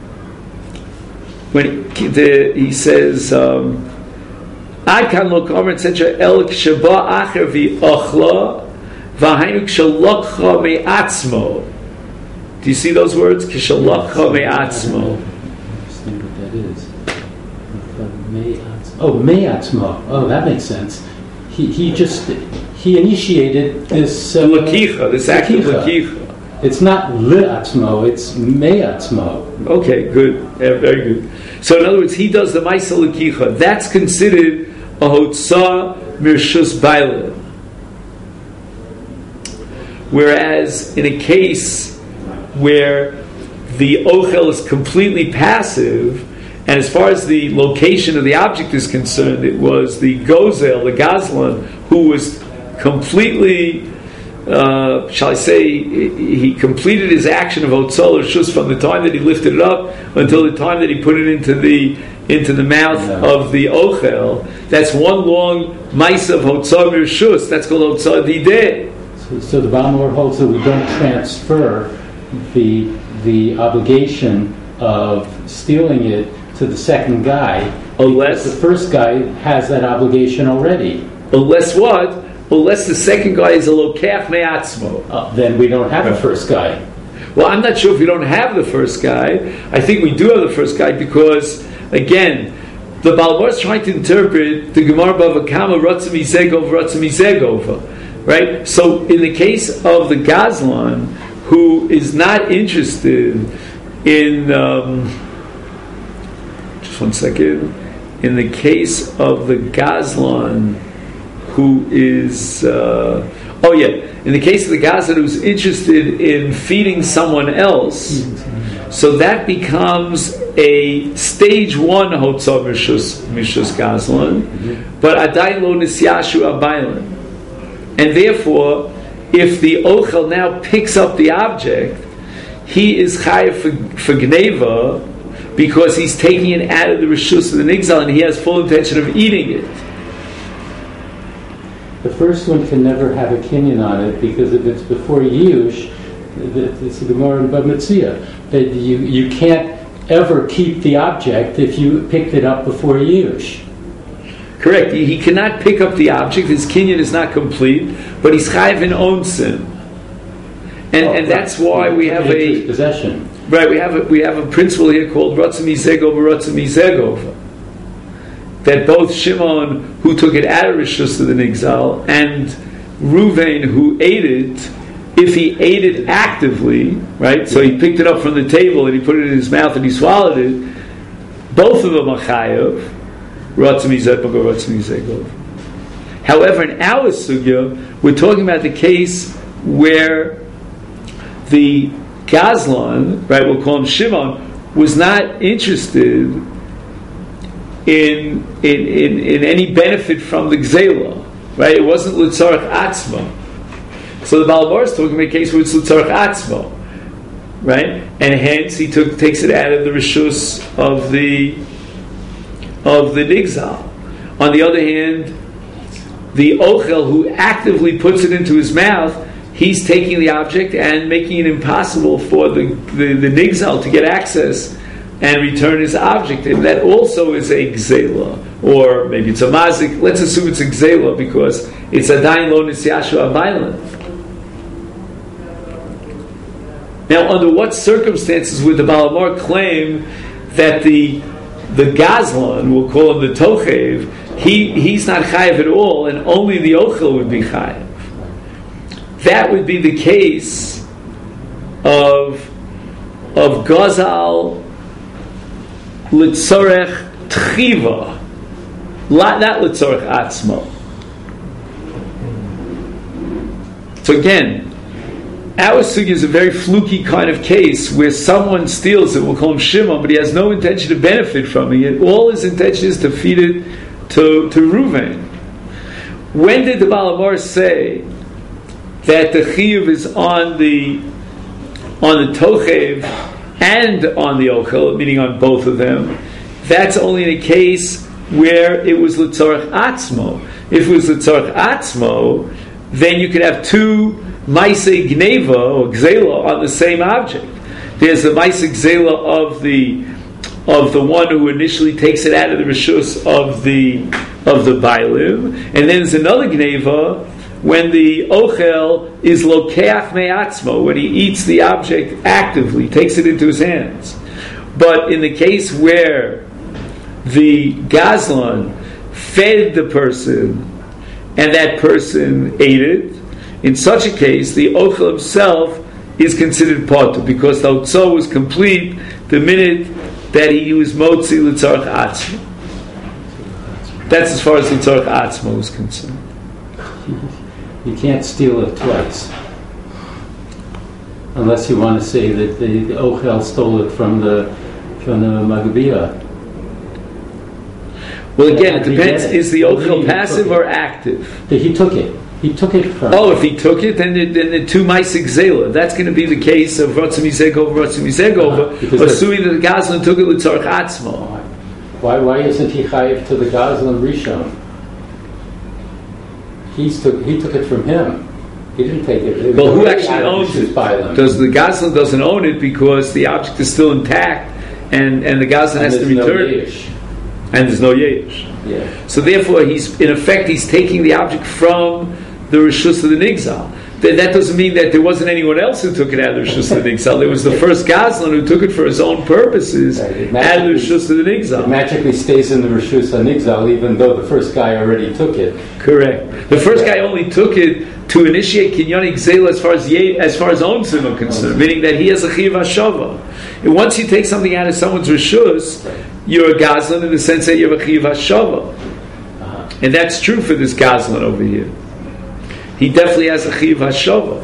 Speaker 1: When he, the, he says, um, "Ad kan lo kamer et cetera el kshaba acher v'ochla v'hainu kshalokcha me'atzmo." Do you see those words? Kshalokcha me'atzmo.
Speaker 2: What that is. Oh, me'atzmo. Oh, that makes sense. He he just he initiated this uh,
Speaker 1: lakicha, this act of lakicha.
Speaker 2: It's not le'atzmo, it's me'atzmo.
Speaker 1: Okay, good, yeah, very good. So in other words, he does the ma'aseh lakicha. That's considered a hotzah mirshus baila. Whereas in a case where the ochel is completely passive, and as far as the location of the object is concerned, it was the gozel, the gazlan, who was completely uh, shall I say, he completed his action of Hotzah Rishus from the time that he lifted it up until the time that he put it into the into the mouth yeah. of the Ochel. That's one long Maisa of Hotzah Rishus. That's called Hotzah Dideh.
Speaker 2: So, so the Balmor holds that we don't transfer the the obligation of stealing it to the second guy, unless the first guy has that obligation already.
Speaker 1: Unless what? Unless the second guy is a lokach me'atzmo.
Speaker 2: Uh, then we don't have the first guy.
Speaker 1: Well, I'm not sure if we don't have the first guy. I think we do have the first guy because, again, the Balmor is trying to interpret the Gemara Bava Kama Ratzah Mizegov Ratzah Mizegova, right? So, in the case of the Gazlan, who is not interested in, um, just one second, in the case of the Gazlan, who is, uh, oh yeah, in the case of the Gazlan who's interested in feeding someone else, so that becomes a stage one Hotzah Mishus Mishus Gazlan, but Adayin Lo Nisyashu Abaylan. And therefore, if the Ochel now picks up the object, he is chayav for, for Gneva because he's taking it out of the Rishus of the Nigzal and he has full intention of eating it.
Speaker 2: The first one can never have a kinyan on it because if it's before Yush, it's the Gemara in Bava Metzia, that you, you can't ever keep the object if you picked it up before Yush.
Speaker 1: Correct. He, he cannot pick up the object. His kinyan is not complete, but he's chayav in own sin, and oh, and that's why we have a
Speaker 2: possession.
Speaker 1: Right. We have a, we have a principle here called Ratzah Mizegov Ratzah Mizegov. That both Shimon, who took it out of Rishus of the Nigzal, and Ruvain, who ate it, if he ate it actively, right, so he picked it up from the table and he put it in his mouth and he swallowed it, both of them are chayav, Ratzah Mizegov or Ratzah Mizegov. However, in our sugya, we're talking about the case where the Gazlan, right, we'll call him Shimon, was not interested In, in in in any benefit from the gzela, right? It wasn't l'tzarech atzmo. So the Balmor is talking about a case where it's l'tzarech atzmo, right? And hence he took takes it out of the rishus of the of the nigzal. On the other hand, the ochel who actively puts it into his mouth, he's taking the object and making it impossible for the the, the nigzal to get access and return his object, and that also is a gzela, or maybe it's a mazik. Let's assume it's a gzela because it's a dain lo nisyashu abaylan. Now, under what circumstances would the Balmor claim that the the Gazlan, we'll call him the Tochev, he he's not chayav at all, and only the Ochel would be chayav? That would be the case of of Gazal L'tzorech tchiva, not l'tzorech atzmo. So again, our sugya is a very fluky kind of case where someone steals it, we'll call him Shimon, but he has no intention to benefit from it. All his intention is to feed it to, to Ruvain. When did the Balmor say that the chiyuv is on the on the tochev and on the ochel, meaning on both of them? That's only in a case where it was l'tzorech atzmo. If it was l'tzorech atzmo, then you could have two ma'aseh gneva or gzela on the same object. There's the ma'aseh gzela of the of the one who initially takes it out of the rishus of the of the bailim, and then there's another gneva when the ochel is lokeach me'atzmo, when he eats the object actively, takes it into his hands. But in the case where the Gazlan fed the person and that person ate it, in such a case the ochel himself is considered potter because the hotzah was complete the minute that he was motzi l'tzarech atzmo. That's as far as l'tzarech atzmo is concerned.
Speaker 2: You can't steal it twice, unless you want to say that the, the Ochel stole it from the from the Maggabiyah.
Speaker 1: Well, again, it depends. It. Is the Ochel passive or active?
Speaker 2: He took it. He He took it from.
Speaker 1: Oh, if he took it, then the, then the two Maisik Zela. That's going to be the case of Ratzim Yizegova, Ratzim Yizegova,
Speaker 2: uh-huh.
Speaker 1: assuming that the Gazlan took it L'tzarech Atzmo.
Speaker 2: Why, why isn't he chayiv to the Gazlan Rishon? He's took, he took it from him. He didn't take it. it
Speaker 1: well, who actually owns it? Does the Gazlan doesn't own it because the object is still intact, and, and the Gazlan has to return it. No and there's no yesh.
Speaker 2: Yeah.
Speaker 1: So therefore, he's in effect he's taking the object from the Rishus of the Nigzal. That, that doesn't mean that there wasn't anyone else who took it out of the Rishus of the Nigzal. There was the first Gazlan who took it for his own purposes out of the Rishus of the Nigzal.
Speaker 2: It magically stays in the Rishus of Nigzal even though the first guy already took it. Correct.
Speaker 1: The first guy only took it to initiate Kinyani Gzela as far as ye, as far as own sim are concerned, meaning that he has a Chiv HaShava. And once you take something out of someone's Rishus, you're a Gazlan in the sense that you have a Chiv HaShava. Uh-huh. And that's true for this Gazlan over here. He definitely has a Chiv HaShava.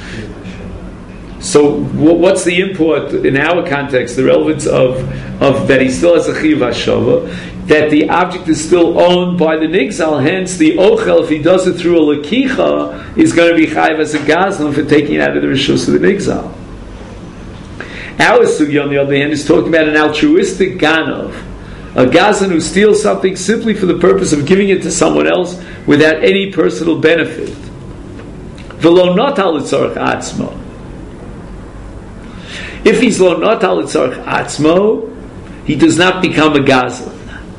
Speaker 1: So w- what's the import in our context, the relevance of, of that he still has a Chiv HaShava, that the object is still owned by the Nigzal, hence the Ochel, if he does it through a Lakicha, is going to be Chayiv as a Gazlan for taking it out of the Rishus of the Nigzal. Our Sugya, on the other hand, is talking about an altruistic Ganav, a Gazlan who steals something simply for the purpose of giving it to someone else without any personal benefit. V'lo notal l'tzarech atzmo. If he's lo notal l'tzarech atzmo, he does not become a Gazlan.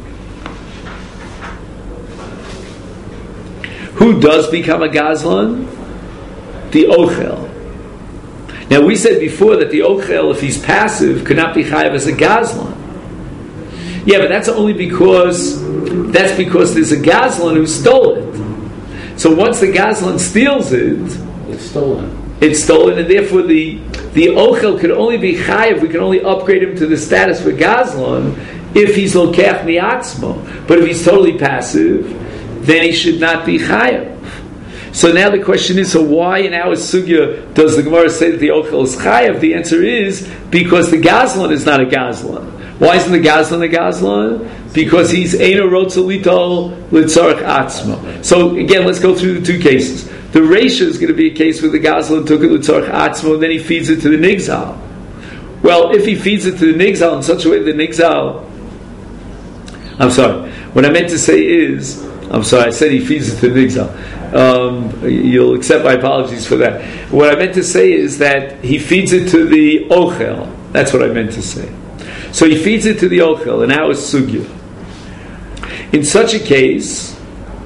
Speaker 1: Who does become a Gazlan? The Ochel. Now we said before that the Ochel, if he's passive, could not be chayav as a Gazlan. Yeah, but that's only because that's because there's a Gazlan who stole it. So once the Gazlan steals it,
Speaker 2: it's stolen.
Speaker 1: It's stolen, and therefore the the Ochel could only be chayav. We can only upgrade him to the status for Gazlan if he's lokech miatzmo. But if he's totally passive, then he should not be chayav. So now the question is, so why in our sugya does the Gemara say that the Ochel is chayav? The answer is because the Gazlan is not a Gazlan. Why isn't the Gazlan a Gazlan? Because he's Eino Rotza Litol L'tzarech Atzmo. So again, let's go through the two cases. The Reisha is going to be a case where the Gazlan took it L'tzarech Atzmo and then he feeds it to the Nigzal. Well, if he feeds it to the Nigzal in such a way that the Nigzal... I'm sorry. What I meant to say is... I'm sorry, I said he feeds it to the Nigzal. Um, you'll accept my apologies for that. What I meant to say is that he feeds it to the Ochel. That's what I meant to say. So he feeds it to the Ochel, and now it's Sugya. In such a case,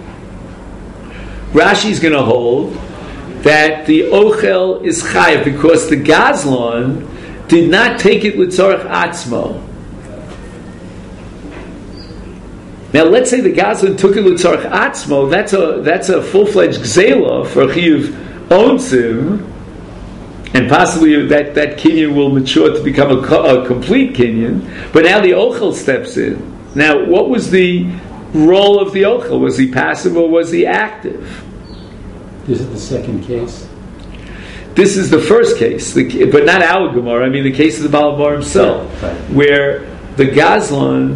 Speaker 1: Rashi is going to hold that the Ochel is Chayav because the Gazlan did not take it L'tzarech Atzmo. Now, let's say the Gazlan took it L'tzarech Atzmo. That's a that's a full-fledged Gzela for Chiyuv owns him, and possibly that, that Kinyan will mature to become a, a complete Kinyan. But now the Ochel steps in. Now, what was the role of the Ochel? Was he passive or was he active?
Speaker 2: This is the second case.
Speaker 1: This is the first case, the, but not our Gemara. I mean, the case of the Balabar himself,
Speaker 2: yeah, right.
Speaker 1: Where the Gazlan.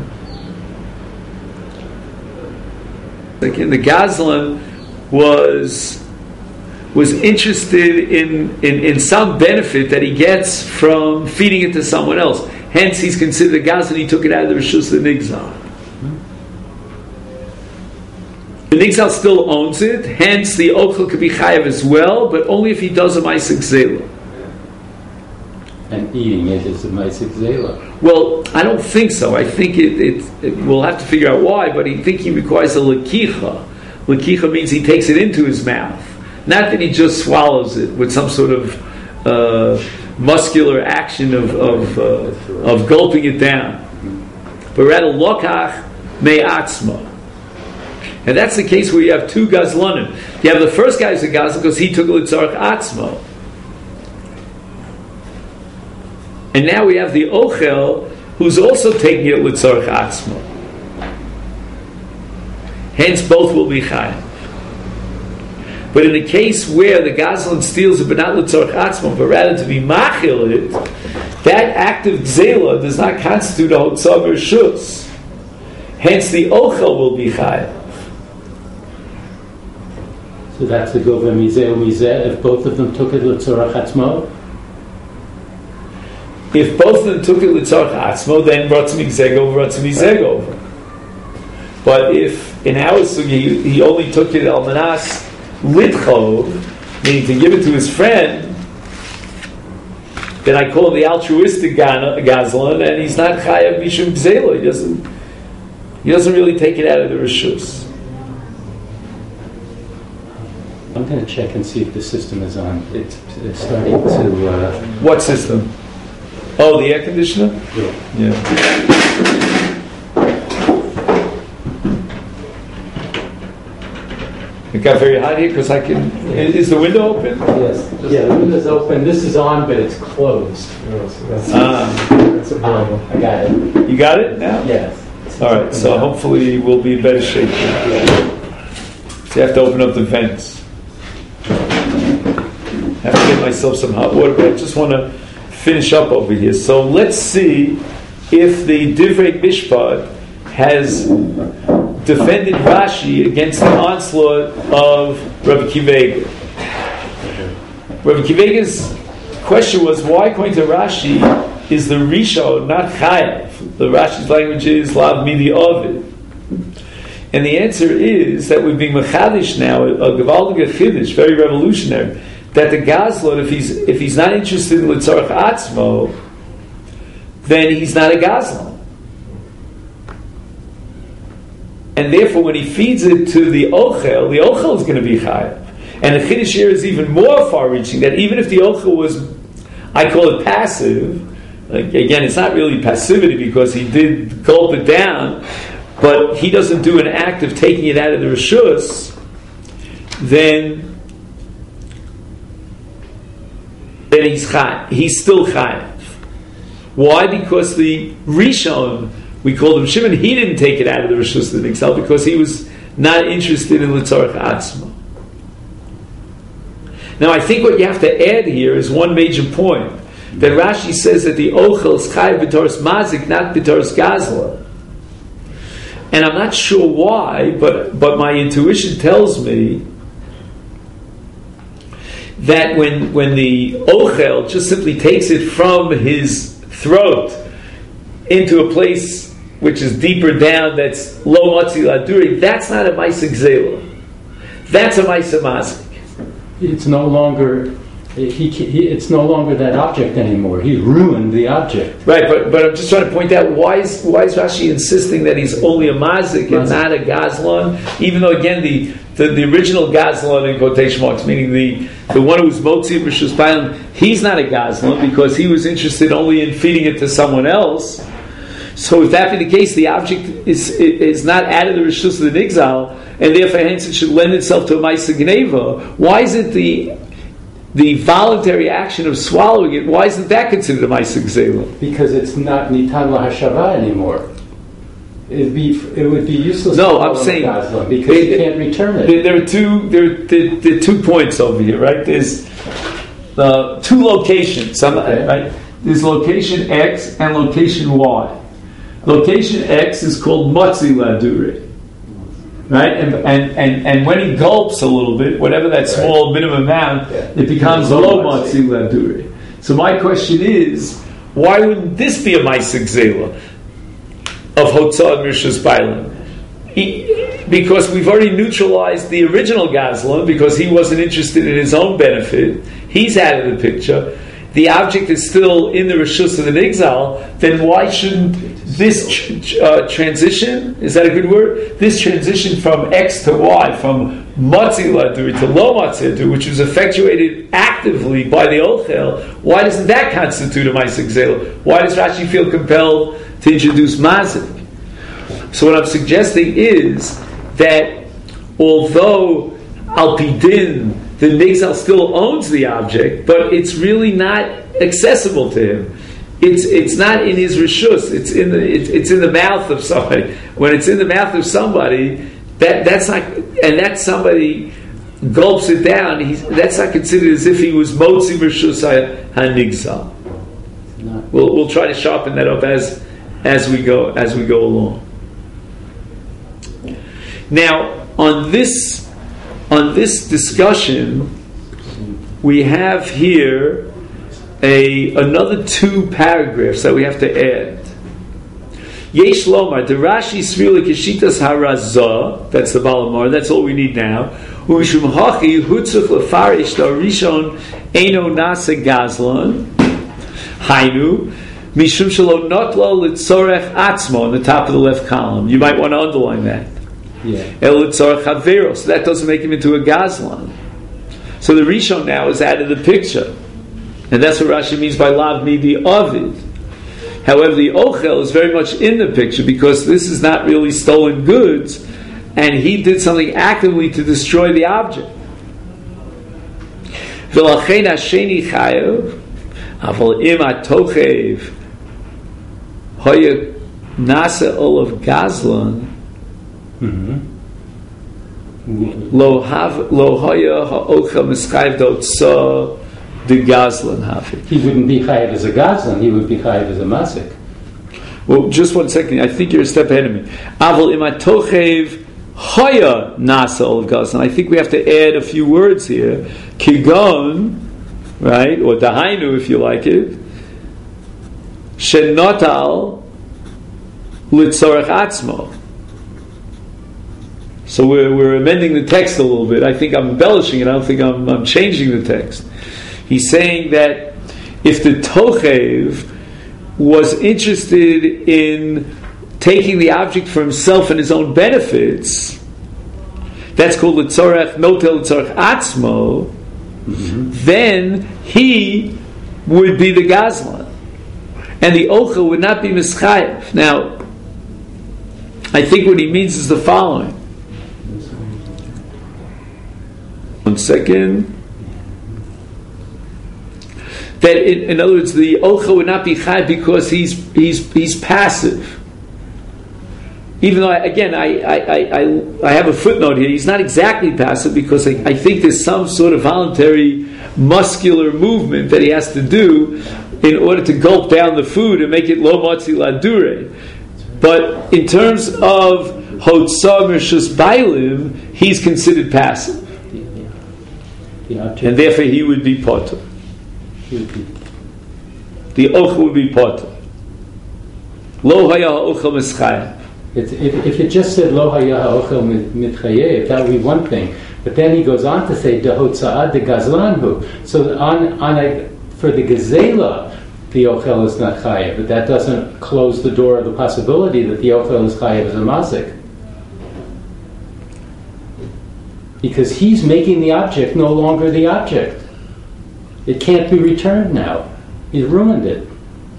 Speaker 1: Again, the Gazlan was was interested in, in, in some benefit that he gets from feeding it to someone else. Hence, he's considered a Gazlan. He took it out of the Rishus of the Nigzal. The Nigzal still owns it. Hence, the Ochel could be chayav as well, but only if he does a Ma'aseh Gzela.
Speaker 2: And eating it is a Ma'aseh Gzela.
Speaker 1: Well, I don't think so. I think it, it, it we'll have to figure out why, but I think he requires a lakicha. Lakicha means he takes it into his mouth. Not that he just swallows it with some sort of uh, muscular action of of, uh, of gulping it down, but rather lokach me'atzma. And that's the case where you have two gazlanim. You have the first guy who's a gazlan because he took it l'tzarech atzmo. And now we have the Ochel, who's also taking it l'tzarech atzmo. Hence, both will be chayav. But in the case where the Gazlan steals it, but not l'tzarech atzmo, but rather to be machil it, that act of gzela does not constitute a hotzav or shus. Hence, the Ochel will be chayav.
Speaker 2: So that's the gova mizeh umizeh. If both of them took it l'tzorach atzmo.
Speaker 1: If both of them took it l'tzorach atzmo, then ratzim mizego, ratzim mizego. But if in our sugi he, he only took it al manas litchov, meaning to give it to his friend, then I call him the altruistic gazlan, and he's not chayav mishum gzela. He doesn't. He doesn't really take it out of the rishus.
Speaker 2: I'm going to check and see if the system is on. It's, it's starting to. Uh,
Speaker 1: what system? Oh, the air conditioner.
Speaker 2: Yeah.
Speaker 1: Yeah. It got very hot here because I can. Is the window open?
Speaker 2: Yes. Yeah, the window's open. This is on, but it's closed.
Speaker 3: Oh, so that's,
Speaker 1: Ah.
Speaker 3: that's a problem.
Speaker 2: I got it.
Speaker 1: You got it now?
Speaker 2: Yes.
Speaker 1: All right. So hopefully we'll be in better shape. So you have to open up the vents. I have to get myself some hot water, but I just want to finish up over here. So let's see if the Divrei Mishpat has defended Rashi against the onslaught of Rabbi Akiva Eiger. Rabbi Akiva Eiger's question was, why, according to Rashi, is the Rishon not Chayav? The Rashi's language is Lav Midi Ovid. And the answer is that we're being Mechadish now, a Gevaldige Chiddush, very revolutionary, that the Gazlot, if he's if he's not interested in L'tzorach Atzmo, then he's not a Gazlot. And therefore, when he feeds it to the Ochel, the Ochel is going to be Chayav. And the Chiddush here is even more far-reaching, that even if the Ochel was, I call it passive, like, again, it's not really passivity because he did gulp it down, but he doesn't do an act of taking it out of the Rishus, then then he's Chayav. He's still Chayav. Why? Because the Rishon, we called him Shimon, he didn't take it out of the Rishus of the Nixel because he was not interested in L'tzorach Atzmo. Now, I think what you have to add here is one major point. That Rashi says that the Ochel is Chayav b'toras Mazik, not b'toras Gazla. And I'm not sure why, but, but my intuition tells me that when, when the Ochel just simply takes it from his throat into a place which is deeper down, that's Lo Matzi Laduri, that's not a Maisa Gzela. That's a Maisa Mazik.
Speaker 2: It's no longer he, he. It's no longer that object anymore. He ruined the object.
Speaker 1: Right, but but I'm just trying to point out why is why is Rashi insisting that he's only a mazik and not a gazlan, even though again the, the, the original gazlan in quotation marks, meaning the the one who was motzi b'rishus bailam, he's not a gazlan because he was interested only in feeding it to someone else. So if that be the case, the object is is not out of the rishus of the nigzal, and therefore hence it should lend itself to a ma'isa gneva. Why is it the the voluntary action of swallowing it? Why isn't that considered a ma'isa gzela?
Speaker 2: Because it's not nitan lahashava anymore. It'd be it would be useless.
Speaker 1: No,
Speaker 2: to
Speaker 1: I'm saying
Speaker 2: Gazlan because
Speaker 1: they,
Speaker 2: you can't return it.
Speaker 1: There, there are two there, there, there are two points over here, right? There's uh, two locations, okay. Right? There's location X and location Y. Location X is called Matzi Laduri. Right? And, and and and when he gulps a little bit, whatever that small right. minimum amount, yeah. it becomes Lo Matzi Laduri. So my question is, why wouldn't this be a Maisa Gzela of Hotzah and Rishus Bailam? Because we've already neutralized the original Gazlan because he wasn't interested in his own benefit. He's out of the picture. The object is still in the Rishus of the Nigzal, then why shouldn't this tr- uh, transition, is that a good word? This transition from X to Y, from Matzi Laduri to Lo Matzi Laduri, which was effectuated actively by the Ochel, why doesn't that constitute a Maisa Gzela? Why does Rashi feel compelled to introduce Mazik? So what I'm suggesting is that although Al Pi Din, the Nigzal still owns the object, but it's really not accessible to him. It's it's not in his rishus. It's in the it, it's in the mouth of somebody. When it's in the mouth of somebody, that that's not, and that somebody gulps it down. He's, that's not considered as if he was motzi rishus hanigzal. We'll we'll try to sharpen that up as as we go as we go along. Now on this on this discussion, we have here a another two paragraphs that we have to add. Yesh Lomar, the Rashi Srila Kishitas Harazah, that's the Balamar, that's all we need now. Umishum Hachi, Hutzuf Lefarish, the Rishon, Eino Nasa Gazlan, Hainu, Mishum Shalom Notlo Litzorech Atzmo, on the top of the left column. You might want to underline that.
Speaker 2: Yeah.
Speaker 1: El Litzorech Havero, so that doesn't make him into a Gazlan. So the Rishon now is out of the picture. And that's what Rashi means by Lav Midi Ovid. However, the Ochel is very much in the picture because this is not really stolen goods, and he did something actively to destroy the object. V'lachein hasheni chayav, aval im atochev hoya nasa olav gazlan lo hav lo hoya ha'ochel mischayv dotza the gazlan hafi.
Speaker 2: He wouldn't be chayav as a gazlan. He would be chayav as a masik.
Speaker 1: Well, just one second. I think you're a step ahead of me. Aval im atochev hoya nasa olav gazlan. I think we have to add a few words here. Kigon, right, or dahainu, if you like it. Shenotal litzorech atzmo. So we're, we're amending the text a little bit. I think I'm embellishing it. I don't think I'm, I'm changing the text. He's saying that if the tochev was interested in taking the object for himself and his own benefits, that's called litzorech notel litzorech atzmo. Mm-hmm. Then he would be the gazlan, and the ochel would not be mischayev. Now, I think what he means is the following. One second. That in, in other words, the ochel would not be chayev because he's he's he's passive. Even though, I, again, I, I, I, I have a footnote here. He's not exactly passive because I, I think there's some sort of voluntary muscular movement that he has to do in order to gulp down the food and make it lo motzi ladure. But in terms of hotzah mershus bailim, he's considered passive. And therefore he would be potter. The ochel would be potter. Lo haya ha'ochel mischayah.
Speaker 2: It's, if, if it just said lo haya ha'ochel mitchayev, that would be one thing. But then he goes on to say dehotza'ad de gazlanhu. So on on a, for the gazela, the ochel is not chayev, but that doesn't close the door of the possibility that the ochel is chayev as a mazik, because he's making the object no longer the object. It can't be returned now. He's ruined it.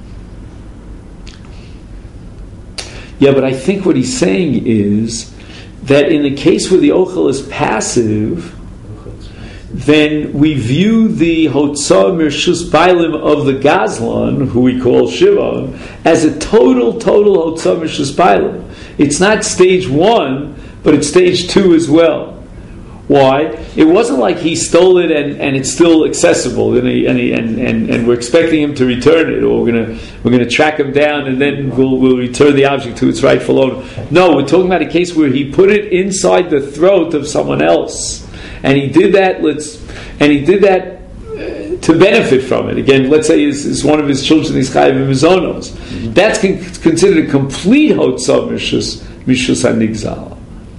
Speaker 1: Yeah, but I think what he's saying is that in the case where the ochel is passive, then we view the hotzah mershus bailim of the gazlan, who we call Shimon, as a total, total hotzah mershus bailim. It's not stage one, but it's stage two as well. Why? It wasn't like he stole it and, and it's still accessible, and, he, and, he, and, and and we're expecting him to return it, or we're gonna we're gonna track him down and then we'll we'll return the object to its rightful owner. No, we're talking about a case where he put it inside the throat of someone else, and he did that. Let's and he did that uh, to benefit from it. Again, let's say is is one of his children, these chayiv mizonos. Mm-hmm. That's con- considered a complete hotzah mishus mishus hanigzal.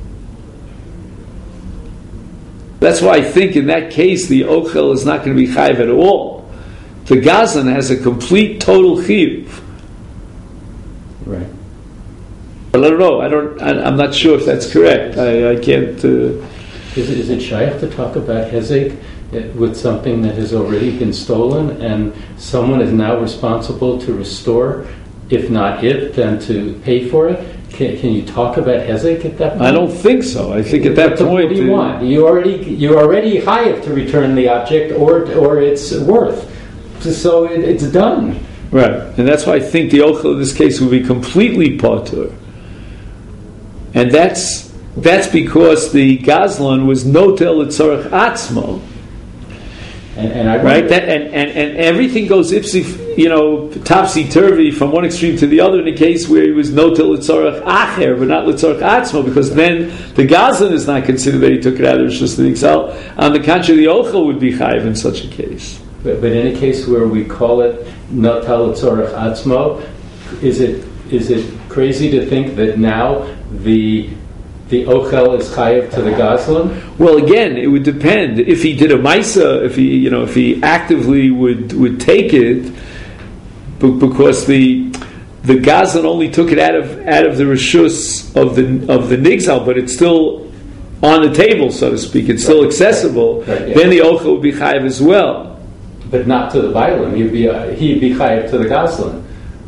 Speaker 1: That's why I think in that case the ochel is not going to be chayiv at all. The gazlan has a complete, total chiyuv.
Speaker 2: Right.
Speaker 1: But I don't know. I don't. I, I'm not sure if that's correct. I, I can't. Uh,
Speaker 2: is it, is it shaykh to talk about hezek with something that has already been stolen, and someone is now responsible to restore, if not it, then to pay for it? Can, can you talk about hezek at that point?
Speaker 1: I don't think so. I think at that
Speaker 2: so
Speaker 1: point,
Speaker 2: what do you uh, want? You already you're already chayav to return the object, or or its worth. So it, it's done.
Speaker 1: Right, and that's why I think the ochel in this case will be completely potur, and that's that's because the gazlan was notel litzorech atzmo,
Speaker 2: And, and I
Speaker 1: right, that, and, and, and everything goes ipsy, you know, topsy-turvy from one extreme to the other in a case where he was notel litzorach acher, but not litzorach atzmo, because then the gazlan is not considered that he took it out of the Rishus L'Nigzal. On the contrary, the ochel would be chayiv in such a case.
Speaker 2: But, but in a case where we call it notel litzorach atzmo, is it is it crazy to think that now the the ochel is chayiv to the gazlan?
Speaker 1: Well, again, it would depend. If he did a maisa, if he, you know, if he actively would, would take it, because the the gazlan only took it out of out of the reshus of the of the nigzal, but it's still on the table, so to speak. It's still accessible. Right, yeah. Then the ochel would be chayiv as well,
Speaker 2: but not to the bailam. He'd be uh, he'd be chayiv to the gazlan.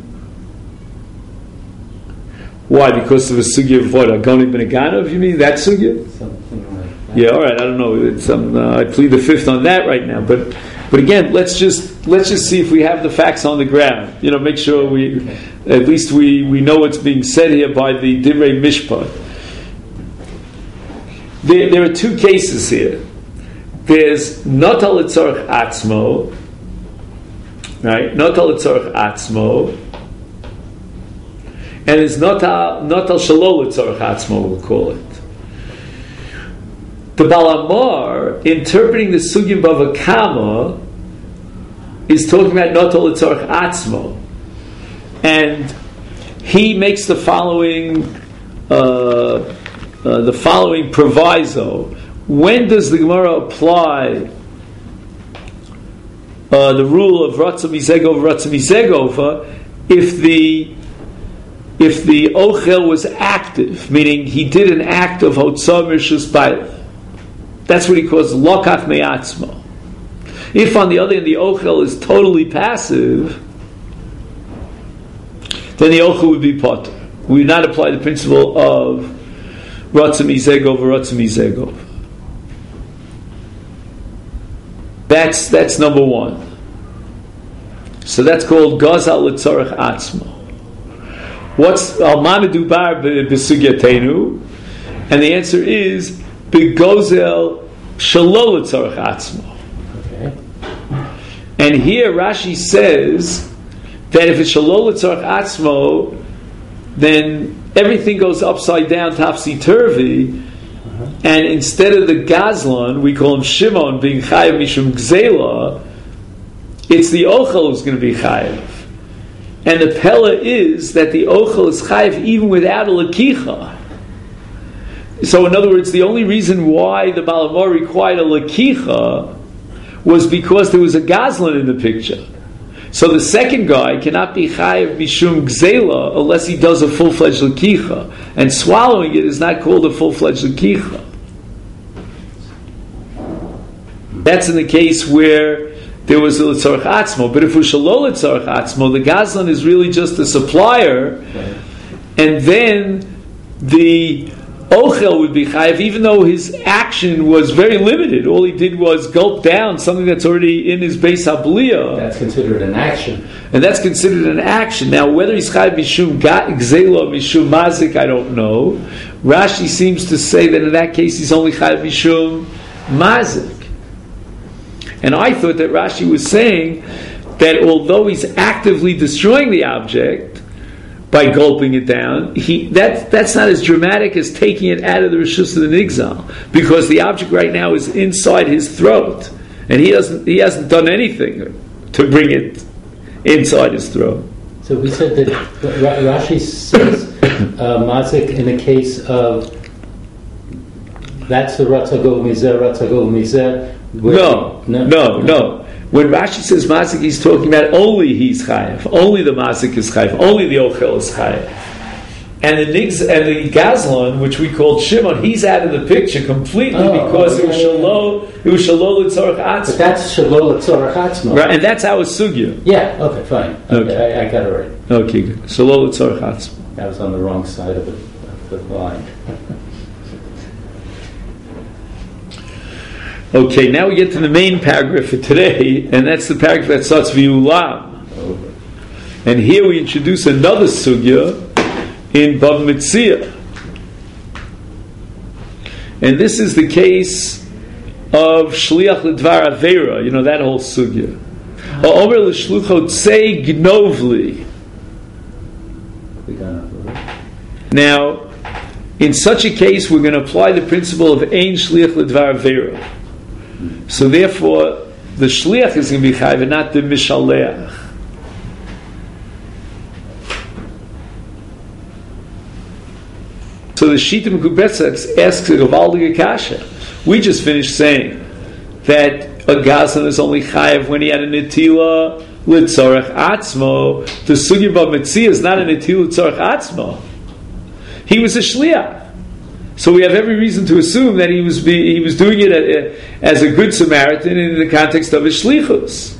Speaker 1: Why? Because of a sugya of what? Agoni ben Aganov, you mean? That sugya?
Speaker 2: Something like that.
Speaker 1: Yeah, all right, I don't know. It's, um, uh, I plead the fifth on that right now. But but again, let's just let's just see if we have the facts on the ground. You know, make sure we, okay. At least we, we know what's being said here by the Divrei Mishpat. There, there are two cases here. There's Notal Litzorach Atzmo, right? Notal Litzorach Atzmo. And it's not al shalol litzorach atzmo, we'll call it. The Baal HaMaor, interpreting the Sugim Bava Kama, is talking about not al litzorach atzmo, and he makes the following uh, uh, the following proviso. When does the Gemara apply uh, the rule of Ratzah Mizegov, Ratzah Mizegova, if the If the ochel was active, meaning he did an act of hotzah mishus bayil, that's what he calls lokach me'atzmo. If, on the other hand, the ochel is totally passive, then the ochel would be potter. We would not apply the principle of ratzah mizegov or ratzah mizegov. That's that's number one. So that's called gazal litzorach atzmo. What's Almana Dubar b'sugyatenu? And the answer is begozel shalol litzorach atzmo.
Speaker 2: Okay.
Speaker 1: And here Rashi says that if it's shalol litzorach atzmo, then everything goes upside down, topsy-turvy, uh-huh. And instead of the gazlan, we call him Shimon, being chayiv mishum gzela, it's the ochel who's going to be chayiv. And the pella is that the ochel is chayiv even without a lakicha. So in other words, the only reason why the Baal HaMaor required a lakicha was because there was a gazlan in the picture. So the second guy cannot be chayiv mishum gzela unless he does a full-fledged lakicha. And swallowing it is not called a full-fledged lakicha. That's in the case where there was a litzorach atzmo, but if it was shalol litzorach atzmo, the gazlan is really just a supplier, right. And then the ochel would be chayiv, even though his action was very limited. All he did was gulp down something that's already in his beis habliyah.
Speaker 2: That's considered an action,
Speaker 1: and that's considered an action. Now, whether he's chayiv mishum gzela, mishum mazik, I don't know. Rashi seems to say that in that case he's only chayiv mishum mazik. And I thought that Rashi was saying that although he's actively destroying the object by gulping it down, he that that's not as dramatic as taking it out of the reshus of the nigzal, because the object right now is inside his throat, and he doesn't he hasn't done anything to bring it inside his throat.
Speaker 2: So we said that Rashi says uh, mazik in the case of that's the ratzagol mizeh, ratzagol mizeh.
Speaker 1: No, no, no, no. When Rashi says mazik, he's talking about only he's chayiv, only the mazik is chayiv, only the ochel is chayiv, and the nigs and the gazlan, which we called Shimon, he's out of the picture completely oh, because okay. it was shalol, it was shalol litzorach atzmo.
Speaker 2: But that's shalol litzorach atzmo,
Speaker 1: right? And that's our sugya.
Speaker 2: Yeah. Okay. Fine. Okay. okay. I, I got it right.
Speaker 1: Okay. Good. Shalol litzorach atzmo.
Speaker 2: I was on the wrong side of the, of the line.
Speaker 1: Okay, now we get to the main paragraph for today, and that's the paragraph that starts v'ulam. And here we introduce another sugya in Bava Metzia. And this is the case of shliach ledvar avera. You know that whole sugya. Omer l'shlucho tzei gnovli. Now, in such a case, we're going to apply the principle of ein shliach ledvar avera. So therefore, the shliach is going to be chayv and not the mishaleach. So the Shita Mekubetza asks a Gavaldige Kasha. We just finished saying that a Gazlan is only chayav when he had a netila litzorach atzmo. The Sugya Bab Metzia is not a netila litzorach atzmo. He was a shliach. So we have every reason to assume that he was be, he was doing it as a good Samaritan in the context of his shlichus.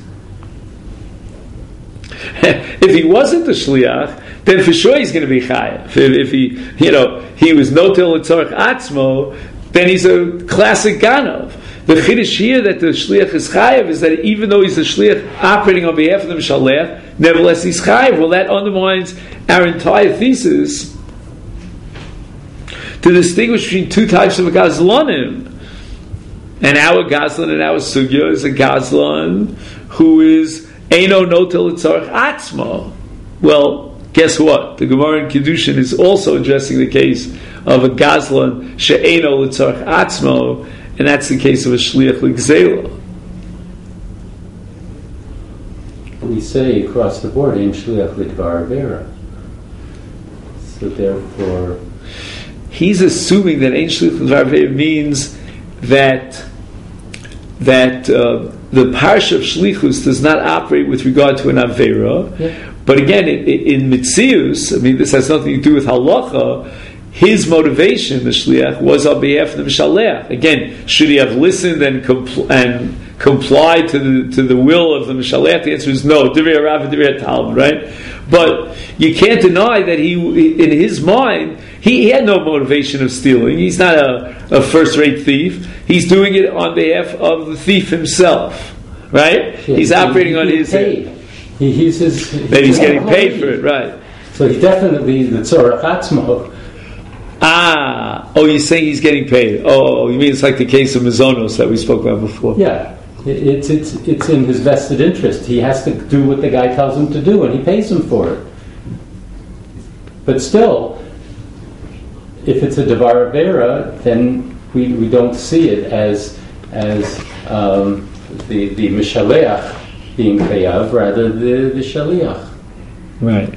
Speaker 1: If he wasn't a shliach, then for sure he's going to be chayav. If, if he, you know, he was notel l'tzorach atzmo, then he's a classic ganov. The chiddush here that the shliach is chayav is that even though he's a shliach operating on behalf of the mishalech, nevertheless he's chayav. Well, that undermines our entire thesis to distinguish between two types of gazlanim. And our gazlan and our sugya is a gazlan who is eino notel l'tzorach atzmo. Well, guess what? The Gemara in Kiddushin is also addressing the case of a gazlan she'eino l'tzorach atzmo, and that's the case of a shliach l'gzela.
Speaker 2: We say across the board, in shliach l'dvar avera. So therefore,
Speaker 1: he's assuming that ein shliach l'dvar avera means that that uh, the parsha of shlichus does not operate with regard to an avera. Yeah. But again, in, in Mitzius, I mean, this has nothing to do with halacha. His motivation, the shliach, was on behalf of the mishalech. Again, should he have listened and compl- and complied to the to the will of the mishalech? The answer is no. Divrei Rav, Divrei Talmud, right? But you can't deny that he, in his mind, he, he had no motivation of stealing. He's not a, a first-rate thief. He's doing it on behalf of the thief himself, right? Yeah, he's operating on his
Speaker 2: head. He, he's his, he's
Speaker 1: then he's getting paid for it, right?
Speaker 2: So he's definitely the tzorach atzmo.
Speaker 1: Ah, oh, you're saying he's getting paid. Oh, you mean it's like the case of Mizonos that we spoke about before?
Speaker 2: Yeah, it's it's it's in his vested interest. He has to do what the guy tells him to do, and he pays him for it. But still, if it's a davar avera, then we, we don't see it as as um, the the mishaleach being chayav, rather the, the shaliach.
Speaker 1: Right.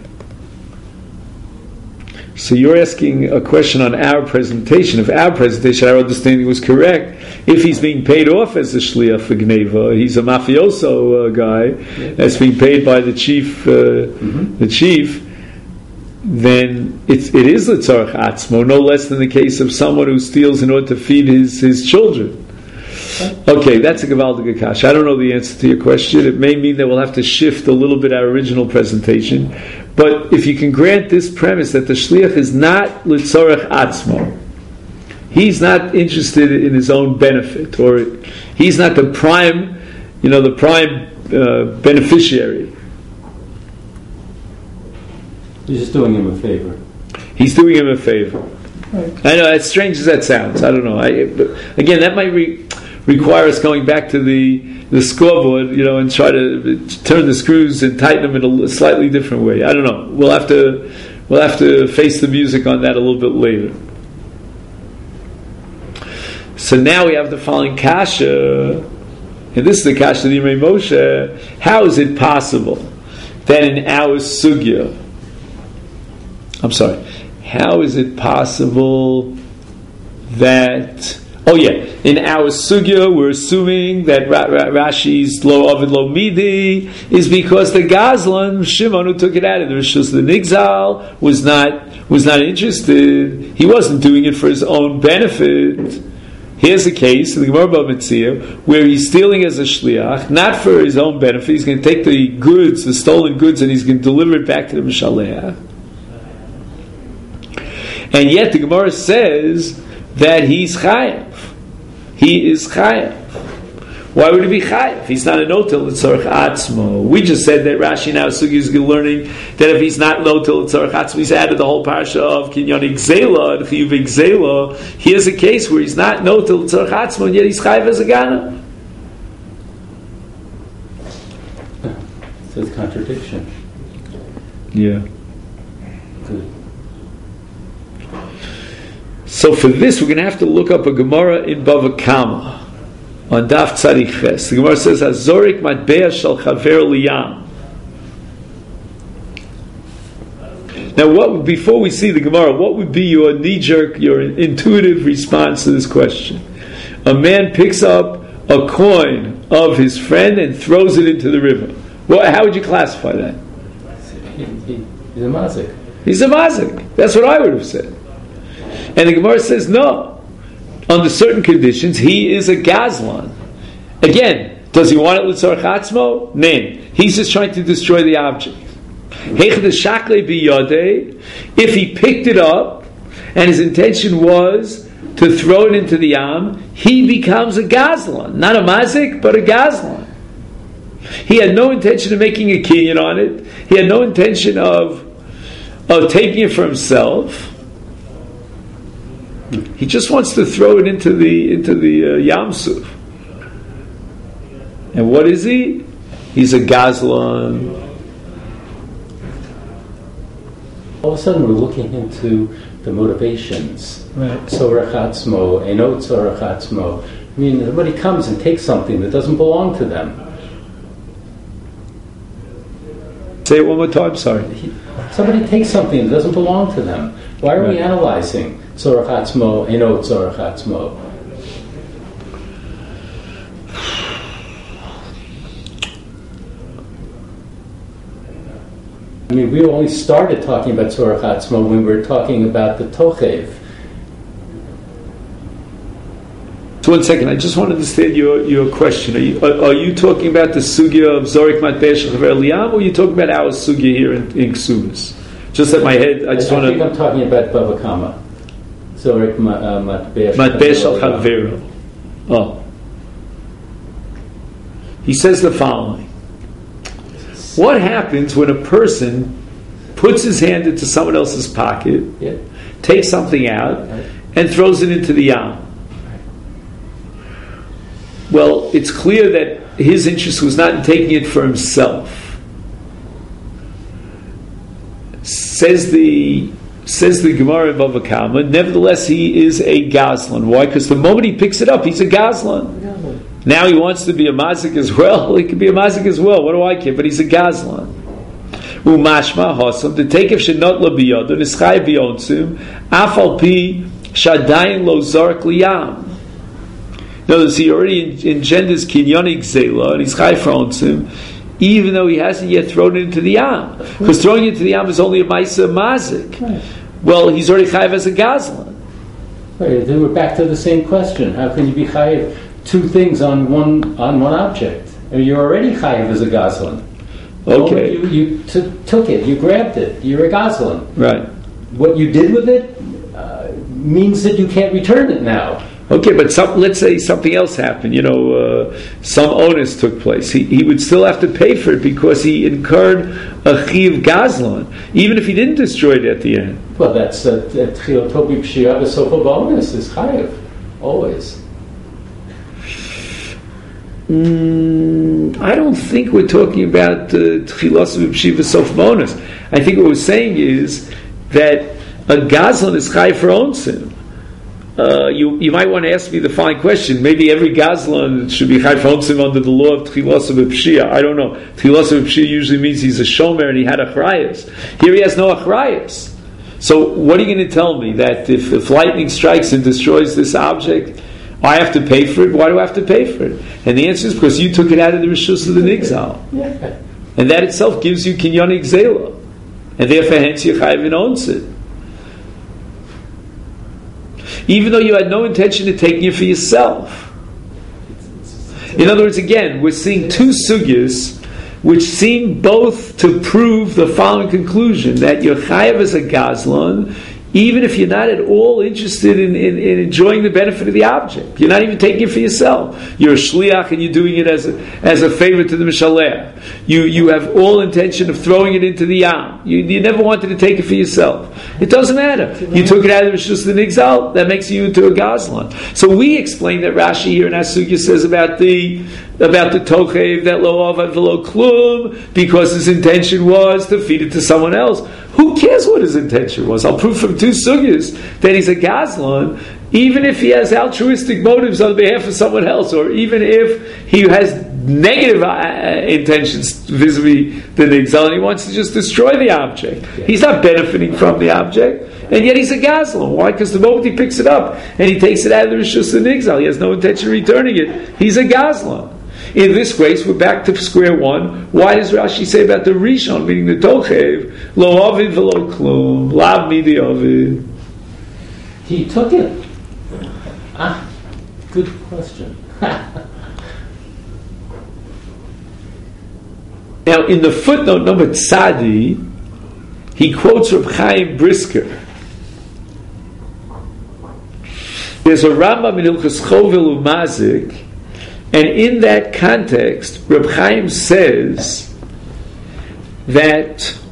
Speaker 1: So you're asking a question on our presentation. If our presentation, our understanding was correct, if he's being paid off as a shliach for gneva, he's a mafioso uh, guy that's being paid by the chief, uh, mm-hmm. the chief, then it's, it is l'tzorach atzmo, no less than the case of someone who steals in order to feed his, his children. Okay, that's a Gavaldige Kasha. I don't know the answer to your question. It may mean that we'll have to shift a little bit our original presentation. But if you can grant this premise that the shliach is not l'tzorach atzmo, he's not interested in his own benefit, or he's not the prime, you know, the prime uh, beneficiary.
Speaker 2: He's just doing him a favor.
Speaker 1: He's doing him a favor. Right. I know, as strange as that sounds. I don't know. I, again, that might re- require us going back to the, the scoreboard, you know, and try to turn the screws and tighten them in a slightly different way. I don't know. We'll have to we'll have to face the music on that a little bit later. So now we have the following kasha, and this is the kasha of the Yimei Moshe. How is it possible that in our sugya, I'm sorry, how is it possible that, oh yeah, in our sugya we're assuming that Ra- Ra- Rashi's lo avid lo midi is because the Gazlan, Shimon, who took it out of the Rishus, the Nigzal, was not was not interested. He wasn't doing it for his own benefit. Here's a case in the Gemara Bava Metzia where he's stealing as a shliach, not for his own benefit. He's going to take the goods, the stolen goods, and he's going to deliver it back to the Mishaleh. And yet the Gemara says that he's chayav. He is chayav. Why would he be chayiv? He's not a notel l'tzorach atzmo. We just said that Rashi now Sugi is learning that if he's not notel l'tzorach atzmo, he's added the whole parsha of kinyan gzela and chiyuv gzela. Here's a case where he's not notel l'tzorach atzmo, and yet he's chayiv as a gana.
Speaker 2: So it's contradiction.
Speaker 1: Yeah.
Speaker 2: Good.
Speaker 1: So for this, we're going to have to look up a Gemara in Bava Kama. On Daf Tzaddik Ches, the Gemara says, "Azorik matbea shel chaver liyam." Now, what before we see the Gemara, what would be your knee-jerk, your intuitive response to this question? A man picks up a coin of his friend and throws it into the river. Well, how would you classify that?
Speaker 2: He, he, he's a mazik.
Speaker 1: He's a mazik. That's what I would have said. And the Gemara says, no. Under certain conditions, he is a gazlan. Again, does he want it l'tzorach atzmo? Name. He's just trying to destroy the object. If he picked it up and his intention was to throw it into the yam, he becomes a gazlan. Not a mazik, but a gazlan. He had no intention of making a kinyan on it. He had no intention of, of taking it for himself. He just wants to throw it into the into the uh, Yam Suf. And what is he? He's a gazlan.
Speaker 2: All of a sudden, we're looking into the motivations.
Speaker 1: Right.
Speaker 2: Tzorach atzmo, enot tzorach atzmo. I mean, somebody comes and takes something that doesn't belong to them.
Speaker 1: Say it one more time. Sorry.
Speaker 2: He, somebody takes something that doesn't belong to them. Why are right. we analyzing tzorach atzmo, enot tzorach atzmo? I mean, we only started talking about tzorach atzmo when we were talking about the tochev.
Speaker 1: So one second, I just want to understand your, your question. Are you, are, are you talking about the sugya of Zorik Matbeh Shel Chaver Liyam, or are you talking about our sugya here in, in Ksubas? Just at my head, I just
Speaker 2: I,
Speaker 1: want
Speaker 2: I
Speaker 1: to...
Speaker 2: think I'm talking about Bava Kama. Zorik Matbeh
Speaker 1: Shel Chaver. Oh. He says the following. What happens when a person puts his hand into someone else's pocket,
Speaker 2: yeah.
Speaker 1: takes something out,
Speaker 2: right.
Speaker 1: and throws it into the yam? Well, it's clear that his interest was not in taking it for himself. Says the says the Gemara of Bava Kama, nevertheless he is a gazlan. Why? Because the moment he picks it up, he's a gazlan. Yeah. Now he wants to be a mazik as well. He could be a mazik as well. What do I care? But he's a gazlan. Umashma hosam the takev shenot lo biyodon ischay biyontzim afal pi shadayin lo zark liyam. In other words, he already engenders kinyonik zela and he's chai for ontzim, even though he hasn't yet thrown it into the yam. Because throwing it into the yam is only a ma'isa mazik. Right. Well, he's already chayiv as a gazlan.
Speaker 2: Right, then we're back to the same question. How can you be chayiv two things on one on one object? I mean, you're already chayiv as a gazlan.
Speaker 1: Okay.
Speaker 2: You, you t- took it, you grabbed it, you're a gazlan.
Speaker 1: Right.
Speaker 2: What you did with it uh, means that you can't return it now.
Speaker 1: Okay, but some, let's say something else happened. You know, uh, some onus took place. He, he would still have to pay for it because he incurred a chiv gazlan, even if he didn't destroy it at the end.
Speaker 2: Well, that's tchilot tobi pshia b'sofa bonus is chayiv, always.
Speaker 1: Mm, I don't think we're talking about tchilos uh, v'pshia b'sofa bonus. I think what we're saying is that a gazlan is chayiv for onsim. Uh, you you might want to ask me the following question. Maybe every gazlan should be chai fonsim under the law of tchilas of pshia. I don't know. Tchilas of pshia usually means he's a shomer and he had achrayas. Here he has no achrayas. So what are you going to tell me? That if, if lightning strikes and destroys this object, I have to pay for it? Why do I have to pay for it? And the answer is because you took it out of the rishus of the nigzal.
Speaker 2: Yeah.
Speaker 1: And that itself gives you kinyonik zela. And therefore hence you chayv owns it. Even though you had no intention of taking it for yourself. In other words, again, we're seeing two sugyas which seem both to prove the following conclusion, that you're chayav as a gazlan, even if you're not at all interested in, in, in enjoying the benefit of the object. You're not even taking it for yourself. You're a shliach and you're doing it as a, as a favor to the mishaleh. You you have all intention of throwing it into the yam. You, you never wanted to take it for yourself. It doesn't matter. You took it out of the Rishus the Nigzal, that makes you into a gazlan. So we explain that Rashi here in Asugya says about the about the tochev that lo avad v'lo klum, because his intention was to feed it to someone else. Who cares what his intention was? I'll prove from two sugyas that he's a gazlan, even if he has altruistic motives on behalf of someone else, or even if he has negative uh, intentions vis-a-vis the nigzal, and he wants to just destroy the object. He's not benefiting from the object, and yet he's a gazlan. Why? Because the moment he picks it up and he takes it out of the rishus the nigzal, he has no intention of returning it. He's a gazlan. In this case, we're back to square one. Why does Rashi say about the Rishon, meaning the Tochev, lo ovid v'lo klum, lav midi ovid?
Speaker 2: He took it. Ah, good question.
Speaker 1: Now, in the footnote number Tzadi, he quotes Reb Chaim Brisker. There's a Rambam in Hilchos Chovel Umazik, and in that context, Reb Chaim says that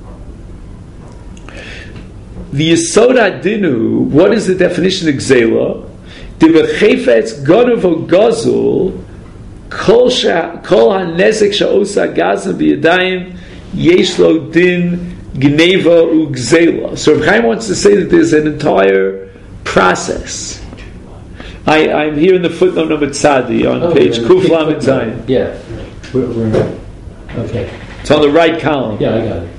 Speaker 1: the Yesod Adinu, what is the definition of Gzela? Dibechefetz gonav o gazul kol ha-nezek she'osa gazan b'yadayim yesh lo din gneva u Gzela. So Reb Chaim wants to say that there's an entire process. I, I'm here in the footnote number Tzadi on oh, page Kuf Lamed Zayin.
Speaker 2: Yeah. We're, we're, okay.
Speaker 1: It's on the right column.
Speaker 2: Yeah, I got it.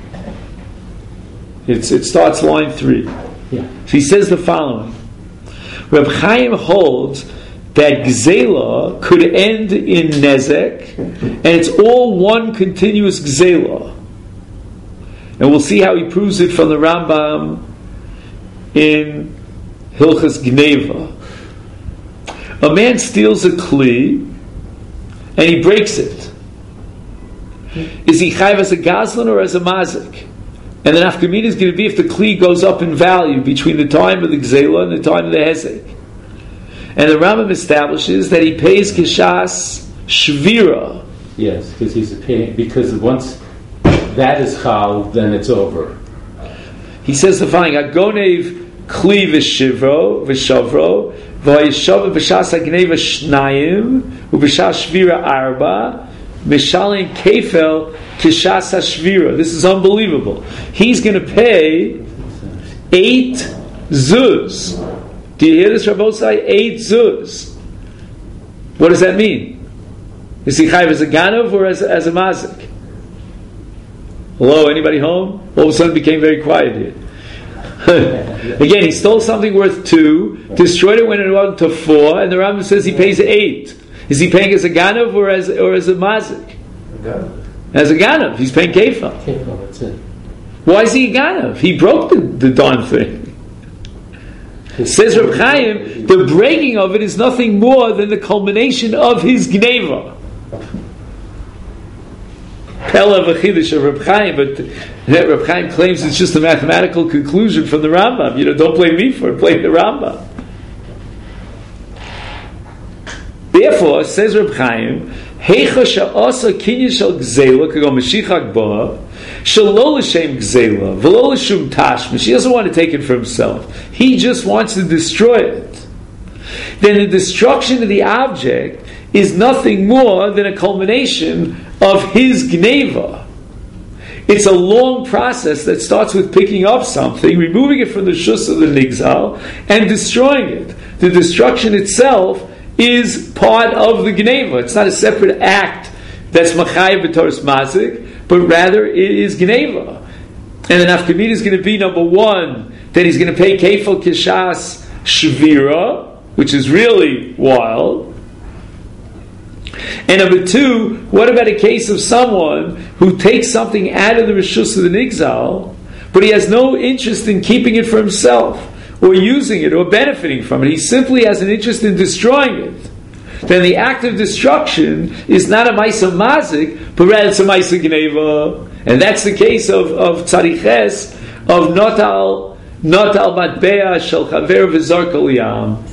Speaker 1: It's, it starts line three.
Speaker 2: Yeah.
Speaker 1: So he says the following. Reb Chaim holds that Gzela could end in Nezek, and it's all one continuous Gzela. And we'll see how he proves it from the Rambam in Hilchas Gneva. A man steals a kli and he breaks it. Is he chayv as a gazlan or as a mazik? And the nafkamina is going to be if the kli goes up in value between the time of the gzela and the time of the hezek. And the Rambam establishes that he pays kishas shvira.
Speaker 2: Yes, because he's paying, because once that is chal, then it's over.
Speaker 1: He says the following: Agonev kli v'shivro v'shavro. V'yishav b'shas hagneva shnayim u'b'shas shvira arba mishalim kefel kishas hashvira. This is unbelievable. He's going to pay eight zuz. Do you hear this, Rabbosai? Eight zuz. What does that mean? Is he chayv as a ganav or as, as a mazik? Hello, anybody home? All of a sudden it became very quiet here. Again, he stole something worth two, destroyed it when it went to four, and the Rambam says he pays eight. Is he paying as a ganav or as or as a mazik? As a ganav. He's paying kefal.
Speaker 2: Kefal, that's it.
Speaker 1: Why is he a ganav? He broke the, the darn thing. Says Reb Chaim, the breaking of it is nothing more than the culmination of his gneva. Pella v'chidush of Reb Chaim, but Reb Chaim claims it's just a mathematical conclusion from the Rambam. You know, don't blame me for it, blame the Rambam. Therefore, says Reb Chaim, Heicha she'asa kinyan shel gzela kagol Mashiach ba shelo l'shem gzela v'lo l'shum tashmish. He doesn't want to take it for himself. He just wants to destroy it. Then the destruction of the object is nothing more than a culmination of his gneva. It's a long process that starts with picking up something, removing it from the shus of the nigzal, and destroying it. The destruction itself is part of the gneva. It's not a separate act that's machayev b'toras mazik, but rather it is gneva. And the nafkamina is going to be, number one, that he's going to pay kefal kishas shvira, which is really wild. And number two, what about a case of someone who takes something out of the rishus of the nigzal, but he has no interest in keeping it for himself, or using it, or benefiting from it. He simply has an interest in destroying it. Then the act of destruction is not a maisa mazik, but rather it's a maisa gneva. And that's the case of, of tzadiches, of notal not al matbea shel chaver v'zarka liyam.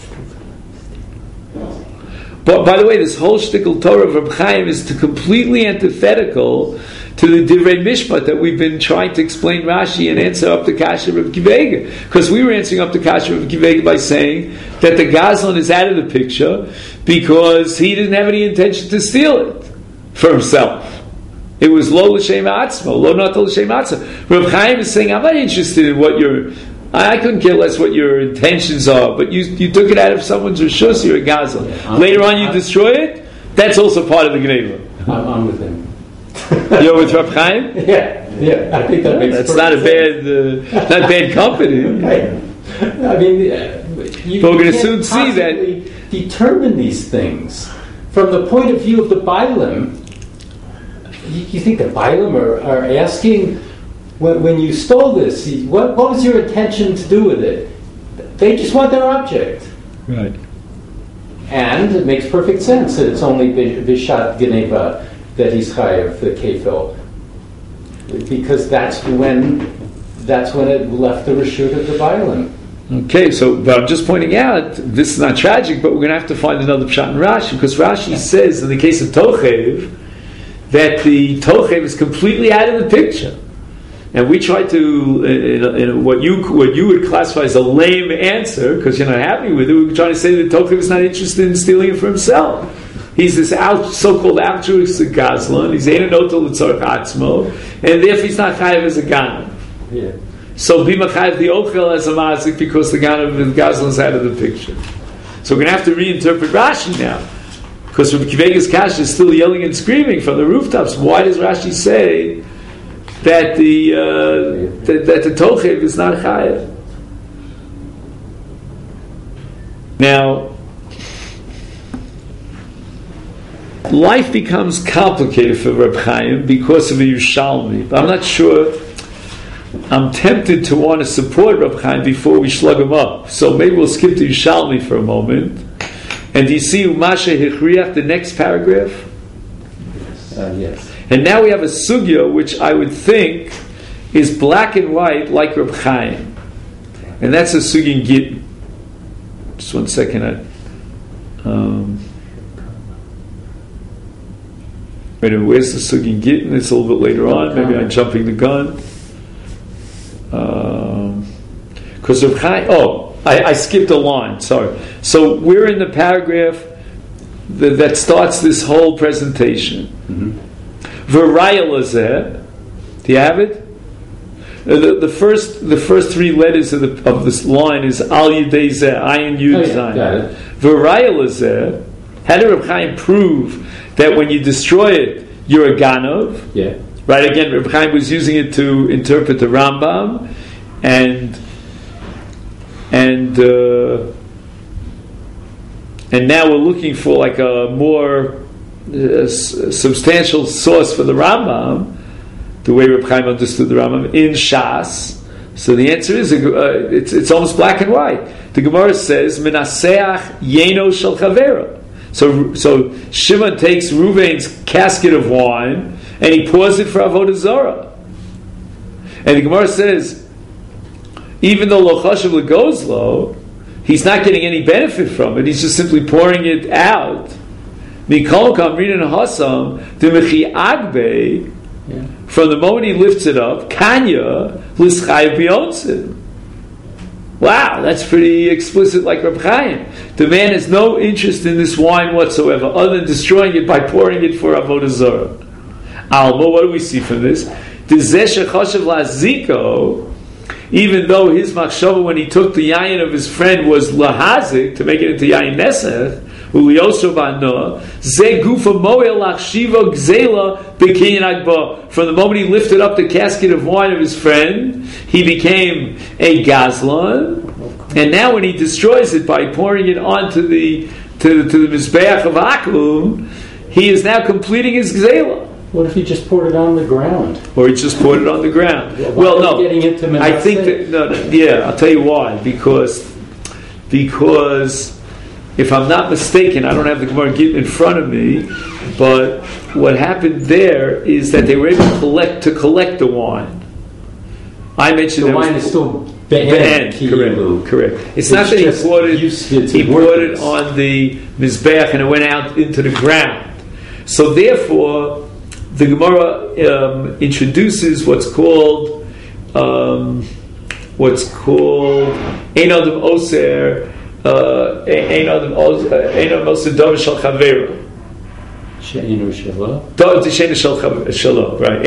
Speaker 1: But by the way, this whole shtickle Torah of Reb Chaim is to completely antithetical to the Divrei Mishpat that we've been trying to explain Rashi and answer up the Kasha of Kivega. Because we were answering up the Kasha of Kivega by saying that the Gazlan is out of the picture because he didn't have any intention to steal it for himself. It was lo l'shem atzmo, lo not l'shem atzmo. Reb Chaim is saying, I'm not interested in what your, I couldn't care less what your intentions are, but you you took it out of someone's rishus, you're a Gazlan. Yeah, Later on you I'm, destroy it, that's also part of the Gneva.
Speaker 2: I'm, I'm with him.
Speaker 1: You're with Reb Chaim?
Speaker 2: Yeah, yeah. I think that makes
Speaker 1: That's not a bad, uh, not bad company.
Speaker 2: Right. I mean, uh, you,
Speaker 1: but we're going
Speaker 2: to
Speaker 1: soon see that
Speaker 2: determine these things from the point of view of the Bailim. You, you think the Bailim are, are asking when, when you stole this? What, what was your intention to do with it? They just want their object,
Speaker 1: right?
Speaker 2: And it makes perfect sense that it's only Vishat Geneva that he's chayav the kefil, because that's when that's when it left the reshut of the Bailim.
Speaker 1: Okay, so but I'm just pointing out this is not tragic, but we're going to have to find another pshat in Rashi, because Rashi says in the case of Tochev that the Tochev is completely out of the picture, and we try to in, in what you what you would classify as a lame answer because you're not happy with it. We're trying to say that Tochev is not interested in stealing it for himself. He's this out, so-called altruistic Gazlan. He's ein anotel l'tzorach atzmo, and therefore he's not chayav as a ganav.
Speaker 2: Yeah.
Speaker 1: So be chayav the ochel as a mazik because the ganav and Gazlan is out of the picture. So we're going to have to reinterpret Rashi now, because Rabbi Kivega's Kash is still yelling and screaming from the rooftops. Why does Rashi say that the uh, that, that the tochev is not chayav? Now, life becomes complicated for Reb Chaim because of the Yerushalmi. I'm not sure. I'm tempted to want to support Reb Chaim before we slug him up. So maybe we'll skip the Yerushalmi for a moment. And do you see Umasha Hichriach, the next paragraph?
Speaker 2: Uh, yes.
Speaker 1: And now we have a sugya which I would think is black and white like Reb Chaim. And that's a sugya in Gittin. Just one second. I, um, Wait, where's the Sugin Gittin? It's a little bit later on. Maybe I'm jumping the gun. Because um, Reb Chaim, oh, I, I skipped a line. Sorry. So we're in the paragraph that, that starts this whole presentation. V'raya lazeh. Do you have it? The, the first the first three letters of, the, of this line is Al Yidei Zeh, Ayin Yud Zayin. V'raya lazeh. How did Reb Chaim prove that when you destroy it, you're a Ganov?
Speaker 2: Yeah.
Speaker 1: Right, again, Reb Chaim was using it to interpret the Rambam, and and uh, and now we're looking for like a more uh, s- substantial source for the Rambam, the way Reb Chaim understood the Rambam, in Shas. So the answer is, uh, it's, it's almost black and white. The Gemara says, Menaseach Yeno Shel Chavera. So, so Shimon takes Ruvain's casket of wine and he pours it for Avodah Zarah. And the Gemara says, even though Lo Chashav L'Gozlo, he's not getting any benefit from it. He's just simply pouring it out. Mikol Kamrin and Hassam, the Mechi Agbe, from the moment he lifts it up, Kanya L'Schai B'Yontzin. Wow, that's pretty explicit like Reb Chaim. The man has no interest in this wine whatsoever, other than destroying it by pouring it for Avodah Zarah. Alma, what do we see from this? Even though his machshava when he took the yayin of his friend was lahazik, to make it into yayin nesech, from the moment he lifted up the casket of wine of his friend, he became a gazlan, and now when he destroys it by pouring it onto the to, to the mizbeach of akum, he is now completing his gzela.
Speaker 2: What if he just poured it on the ground?
Speaker 1: Or he just poured it on the ground?
Speaker 2: Well,
Speaker 1: well no,
Speaker 2: getting into
Speaker 1: I think that no, no, yeah, I'll tell you why. Because because. If I'm not mistaken, I don't have the Gemara Gittin in front of me, but what happened there is that they were able to collect to collect the wine. I mentioned
Speaker 2: the
Speaker 1: there
Speaker 2: wine
Speaker 1: was,
Speaker 2: is still
Speaker 1: Be'en, correct, correct. It's, it's not that he poured it, he poured it on the Mizbeach and it went out into the ground. So therefore, the Gemara um, introduces what's called um, what's called Ein Adam Oser Ein Adam Oser Dov Shel Chavera.
Speaker 2: She'enu Shalom.
Speaker 1: Right.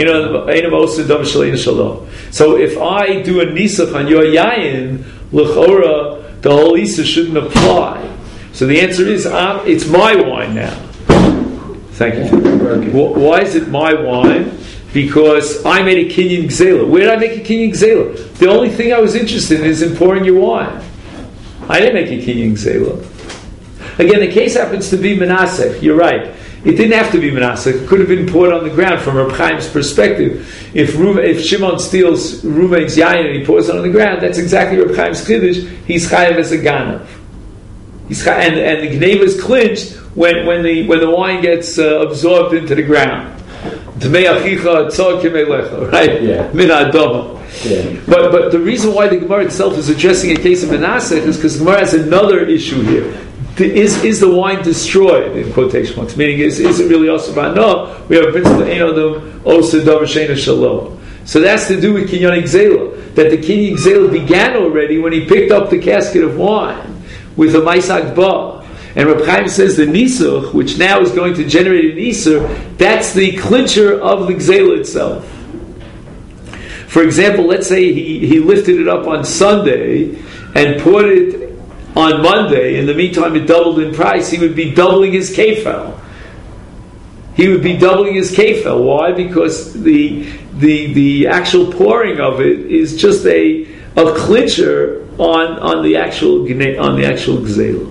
Speaker 1: So if I do a nisach on your yayin, l'chora, the whole isa shouldn't apply. So the answer is, um, it's my wine now. Thank you. Why is it my wine? Because I made a kinyan gzela. Where did I make a kinyan gzela? The only thing I was interested in is in pouring your wine. I didn't make a kinyan gzela. Again, the case happens to be Menasech. You're right. It didn't have to be Menasech. It could have been poured on the ground from Reb Chaim's perspective. If Ruva, if Shimon steals Ruvain's yayin and he pours it on the ground, that's exactly Reb Chaim's chiddush. He's chayav as a ganav. He's chayav, and and the gneva is clinched when when the when the wine gets uh, absorbed into the ground. Right?
Speaker 2: Yeah.
Speaker 1: Min adama. Yeah. But but the reason why the Gemara itself is addressing a case of Menasech is because the Gemara has another issue here. Is is the wine destroyed, in quotation marks? Meaning, is is it really also about no? We have a principle Ein Adam Oser Davar She'eino Shalom. So that's to do with Kinyan Gzela. That the Kinyan Gzela began already when he picked up the casket of wine with a Maisak Ba. And Reb Chaim says the Nisuch, which now is going to generate an Isur, that's the clincher of the Gzela itself. For example, let's say he, he lifted it up on Sunday and poured it on Monday. In the meantime, it doubled in price. He would be doubling his kefel. He would be doubling his kefel. Why? Because the the the actual pouring of it is just a a clincher on on the actual on the actual gzela.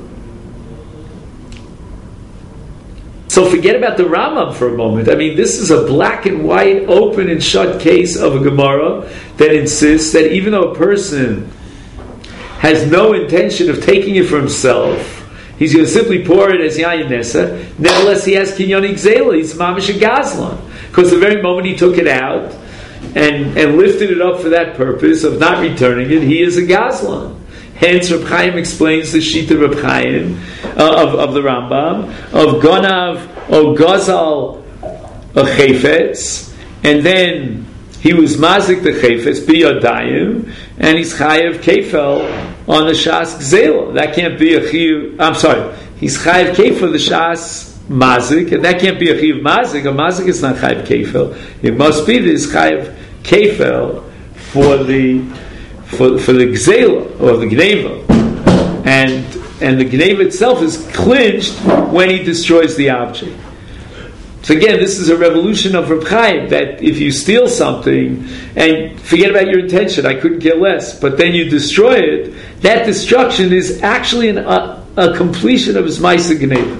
Speaker 1: So forget about the Rambam for a moment. I mean, this is a black and white, open and shut case of a Gemara that insists that even though a person has no intention of taking it for himself, he's going to simply pour it as Yayin Nesa, nevertheless he has Kinyan Gzela, he's Mamish a Gazlan. Because the very moment he took it out and, and lifted it up for that purpose of not returning it, he is a Gazlan. Hence, Reb Chaim explains the Shita Reb Chaim uh, of, of the Rambam of Gonav or Gazal a Chayfetz, and then he was Mazik the Chayfetz biyadayim, and he's Chayev Kefel on the Shas Gzela. That can't be a Chiv. I'm sorry, he's Chayev Kefel the Shas Mazik, and that can't be a Chiv Mazik. A Mazik is not Chayev Kefel. It must be this Chayev Kefel for the For, for the gzela or the gneva, and and the gneva itself is clinched when he destroys the object. So again, this is a revolution of Reb Chaim, that if you steal something and forget about your intention, I couldn't care less, but then you destroy it, that destruction is actually an, a, a completion of his ma'aseh gneva.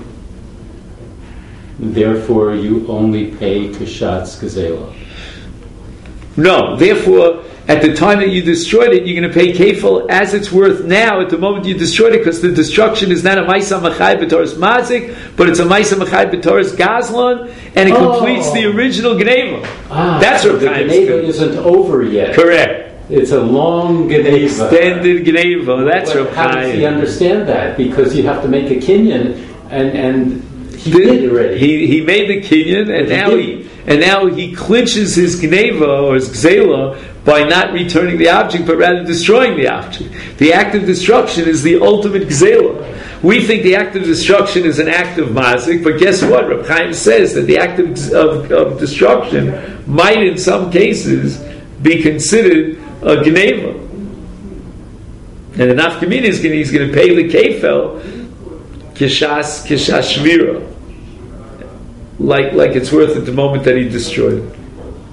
Speaker 2: Therefore, you only pay kashatz gzela.
Speaker 1: No, therefore, at the time that you destroyed it, you're going to pay kefil as it's worth now at the moment you destroyed it, because the destruction is not a Maisa Machai B'Toras Mazik, but it's a Maisa Machai B'Toras Gazlan, and it oh. completes the original Gneva.
Speaker 2: Ah,
Speaker 1: That's
Speaker 2: so
Speaker 1: what
Speaker 2: the Gneva isn't over yet.
Speaker 1: Correct.
Speaker 2: It's a long Gneva.
Speaker 1: Extended Gneva. That's
Speaker 2: what How does he understand that? Because you have to make a kinyan, and and he the, did already.
Speaker 1: He he made the kinyan, and now he, he and now he clinches his Gneva or his Gzela by not returning the object, but rather destroying the object. The act of destruction is the ultimate gzela. We think the act of destruction is an act of mazik, but guess what? Reb Chaim says that the act of, of, of destruction might, in some cases, be considered a gneva. And the nafkamina is going he's going to pay the kefel kishas kishas shvira, like like it's worth at the moment that he destroyed it.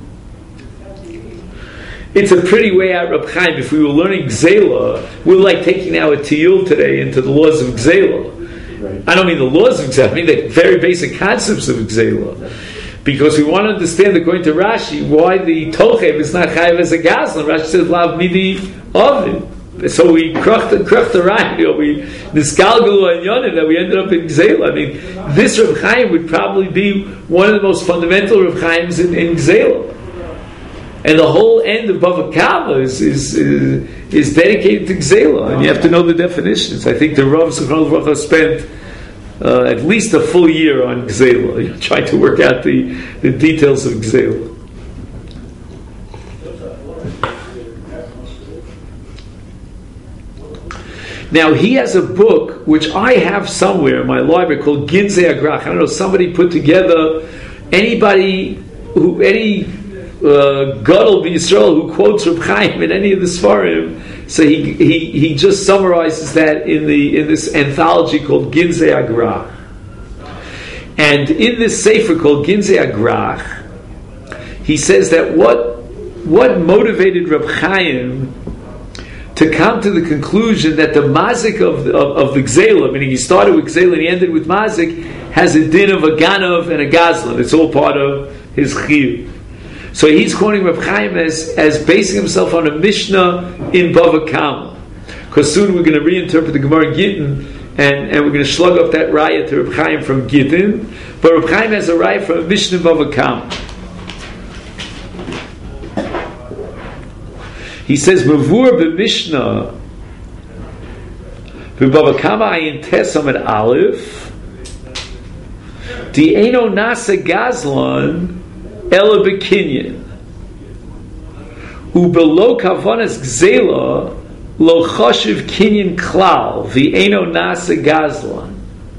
Speaker 1: It's a pretty way out, Reb Chaim. If we were learning Gzela, we're like taking now a tiyul today into the laws of Gzela. Right. I don't mean the laws of Gzela, I mean the very basic concepts of Gzela. Because we want to understand, according to Rashi, why the Tochev is not Chayev as a Gazlan. Rashi says, Lav midi Ovid. So we krach the krach the right, you know, we nisgalgalu and yonin that we ended up in Gzela. I mean, this Reb Chaim would probably be one of the most fundamental Reb Chaims in, in Gzela. And the whole end of Bava Kama is, is, is, is dedicated to Gzela, and you have to know the definitions. I think the Rav Zichron Livracha spent uh, at least a full year on Gzela, you know, trying to work out the, the details of Gzela. Now, he has a book, which I have somewhere in my library, called Ginzei Agrach. I don't know, somebody put together, anybody, who any uh, Gadol b'Yisrael who quotes Reb Chaim in any of the Sfarim, so he, he, he just summarizes that in the in this anthology called Ginzei Agrach. And in this sefer called Ginzei Agrach, he says that what, what motivated Reb Chaim to come to the conclusion that the mazik of the, of, of the Gzela, meaning he started with Gzela and he ended with mazik, has a din of a ganav and a gazlan. It's all part of his chiyuv. So he's quoting Reb Chaim as, as basing himself on a Mishnah in Bava Kama. Because soon we're going to reinterpret the Gemara Gittin, and, and we're going to slug up that raya to Reb Chaim from Gittin. But Reb Chaim has a raya from a Mishnah in Bava Kama. He says, Mavur b'Mishnah b'Bava Kama ayin tesam at Aleph Di'eno nasa gazlan ela b'kinyan u'belo kavanas gzela lo choshev kinyan klal v'eno nasa gazlan.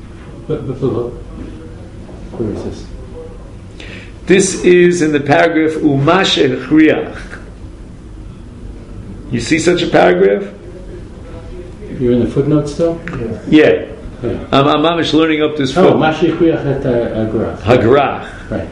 Speaker 2: Where is this?
Speaker 1: This is in the paragraph Umash Echriach. You see such a paragraph?
Speaker 2: You're in the footnote still?
Speaker 1: Yeah. yeah. yeah. I'm, I'm mamish learning up this footnote.
Speaker 2: Oh, Mashi Chriach at Hagrach.
Speaker 1: Hagrach.
Speaker 2: Right.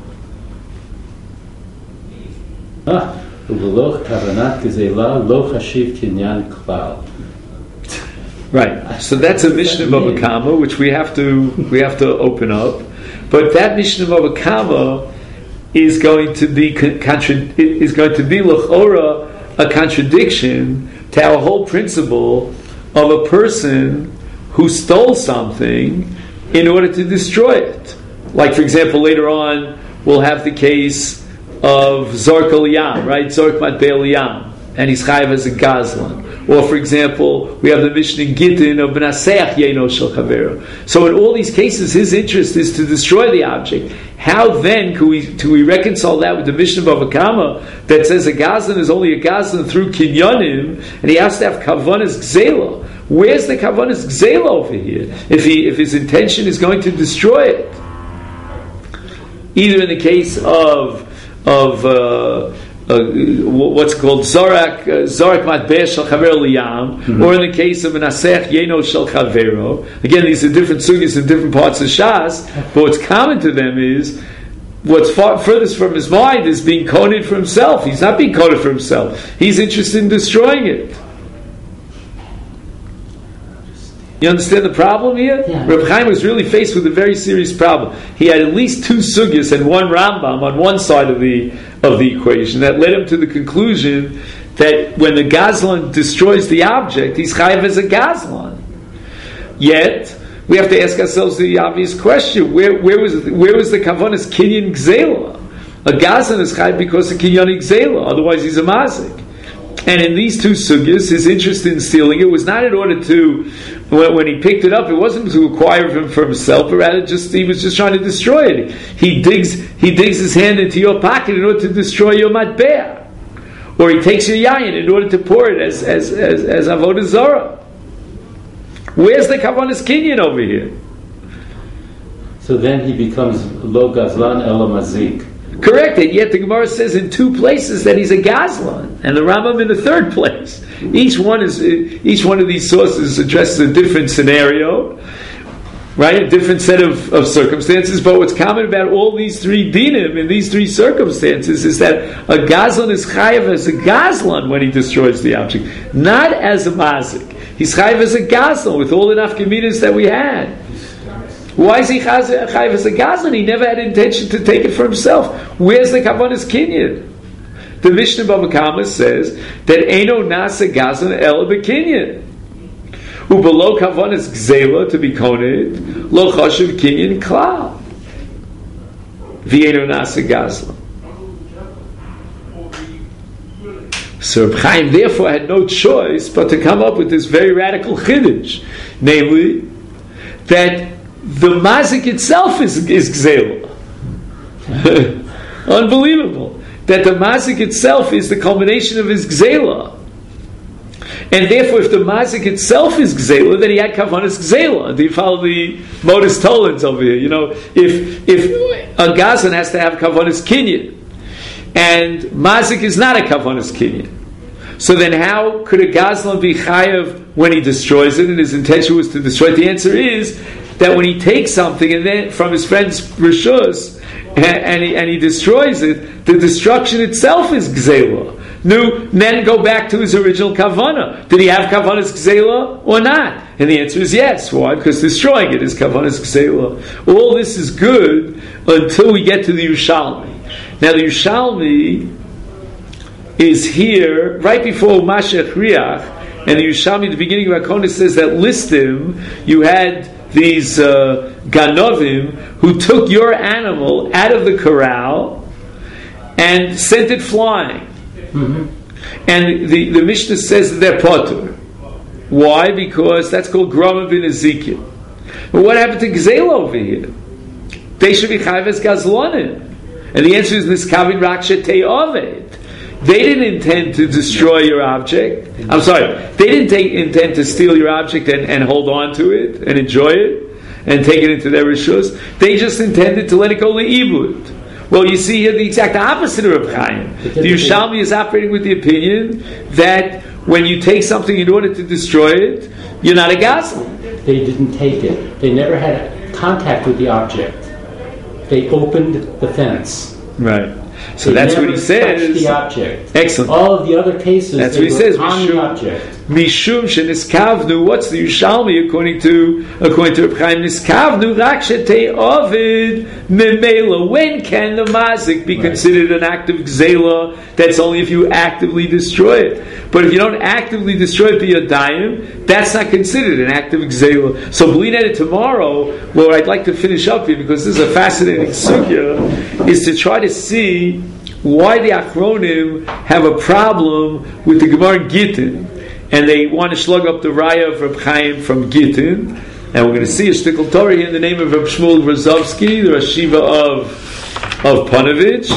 Speaker 2: Ah, Uveloch kavanat gzela lo chashiv kinyan klal.
Speaker 1: Right. So that's a Mishnah of Bava Kama, which we have to we have to open up. But that Mishnah of Bava Kama is going to be contra- is going to be l'chora a contradiction to our whole principle of a person who stole something in order to destroy it. Like, for example, later on we'll have the case of Zork al Yam, right? Zork Matbei Yam, and he's chayav as a gazlan. Or, for example, we have the Mishnah Gittin of Benaseach Yeno Shel Chavero. So, in all these cases, his interest is to destroy the object. How then can we do we reconcile that with the Mishnah Bava Kama that says a gazlan is only a gazlan through kinyanim, and he has to have kavanas gzela? Where's the kavanas gzela over here? If he if his intention is going to destroy it, either in the case of of uh, Uh, what's called Zorak uh, Zorak Matbei Shel Chavero Liyam, or in the case of Menasech Yeno Shel Chavero. Again, these are different sugyas in different parts of Shas, but what's common to them is what's far furthest from his mind is being coded for himself. He's not being coded for himself. He's interested in destroying it. You understand the problem here?
Speaker 2: Yeah.
Speaker 1: Reb Chaim was really faced with a very serious problem. He had at least two sugyas and one Rambam on one side of the of the equation that led him to the conclusion that when the gazlan destroys the object, he's chayav as a gazlan. Yet we have to ask ourselves the obvious question: Where where was where was the kavanas kinyan gzela? A gazlan is chayav because of kinyan gzela. Otherwise, he's a mazik. And in these two sugyas, his interest in stealing it was not in order to, when, when he picked it up, it wasn't to acquire it for himself, but rather just he was just trying to destroy it. He digs he digs his hand into your pocket in order to destroy your matbea, or he takes your yayin in order to pour it as as as, as avodah zarah. Where's the kavanas kinyan over here?
Speaker 2: So then he becomes lo gazlan ela mazik.
Speaker 1: Correct, and yet the Gemara says in two places that he's a gazlan, and the Rambam in the third place. Each one is each one of these sources addresses a different scenario, right? A different set of, of circumstances. But what's common about all these three dinim in these three circumstances is that a gazlan is chayav as a gazlan when he destroys the object, not as a mazik. He's chayav as a gazlan with all the nafkaminas that we had. Why is he chayav as a gazlan? He never had intention to take it for himself. Where's the kavanas kinyan? The Mishnah Bava Kama says that eino nasa gazlan el b'kinyan. Ubelo kavanas gzela to be koned lo chashuv kinyan klal. V'eino nasa gazlan. So Reb Chaim therefore had no choice but to come up with this very radical chiddush, namely that the mazik itself is, is gzeila. Unbelievable. That the mazik itself is the culmination of his gzeila. And therefore, if the mazik itself is gzeila, then he had kavanas gzeila. Do you follow the modus tollens over here? You know, if if a gazan has to have kavanas kinyan, and mazik is not a kavanas kinyan, so then how could a gazlan be chayav when he destroys it, and his intention was to destroy it? The answer is that when he takes something and then from his friend's rishus and, and he and he destroys it, the destruction itself is gzeila. No, then go back to his original kavana. Did he have kavanas gzeila or not? And the answer is yes. Why? Because destroying it is kavanas gzeila. All this is good until we get to the Yerushalmi. Now the Yerushalmi is here right before Mashiach Riach, and the Yerushalmi at the beginning of Hakonis says that listim, you had these uh, ganovim who took your animal out of the corral and sent it flying. Mm-hmm. And the, the Mishnah says that they're potur. Why? Because that's called grama bin Ezekiel. But what happened to gzeila over here? They should be chayav as gazlonim. And the answer is niskavin raksha te'oved. They didn't intend to destroy your object. I'm sorry. They didn't take, intend to steal your object and, and hold on to it and enjoy it and take it into their rishus. They just intended to let it go le'ibud. Well, you see here the exact opposite of Reb Chaim. The Yerushalmi is operating with the opinion that when you take something in order to destroy it, you're not a gazlan.
Speaker 2: They didn't take it. They never had contact with the object. They opened the fence.
Speaker 1: Right. So
Speaker 2: they
Speaker 1: that's what he says.
Speaker 2: The object.
Speaker 1: Excellent.
Speaker 2: All of the other cases,
Speaker 1: that's
Speaker 2: they
Speaker 1: what he
Speaker 2: were
Speaker 1: says.
Speaker 2: on
Speaker 1: Mishum,
Speaker 2: the object.
Speaker 1: Mishum sheniskavnu. What's the Yerushalmi according to according to Reb Chaim? Niskavnu rakshete ovid memela. When can the mazik be right. considered an act of gzeila? That's only if you actively destroy it. But if you don't actively destroy it via dayim, that's not considered an act of gzeila. So Blined tomorrow, where I'd like to finish up here because this is a fascinating sugya, is to try to see why the Achronim have a problem with the Gemara Gittin, and they want to slug up the Raya of Reb Chaim from Gittin, and we're going to see a shtickle Torah here in the name of Reb Shmuel Grozovsky, the Rosh Yeshiva of of Panovich,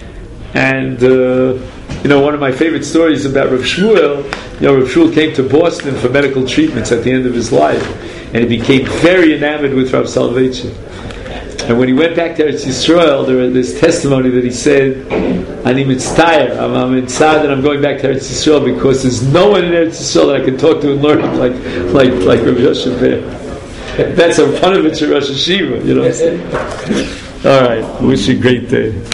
Speaker 1: and uh, you know, one of my favorite stories about Reb Shmuel, you know, Reb Shmuel came to Boston for medical treatments at the end of his life, and he became very enamored with Rav Soloveitchik. And when he went back to Eretz Yisrael, there was this testimony that he said, "Ani mitztayer, I'm, I'm inside that I'm going back to Eretz Yisrael because there's no one in Eretz Yisrael that I can talk to and learn like like like Rav Yosef Ber." That's a Panovich Rosh Yeshiva, you know what I'm saying? All right, wish you a great day.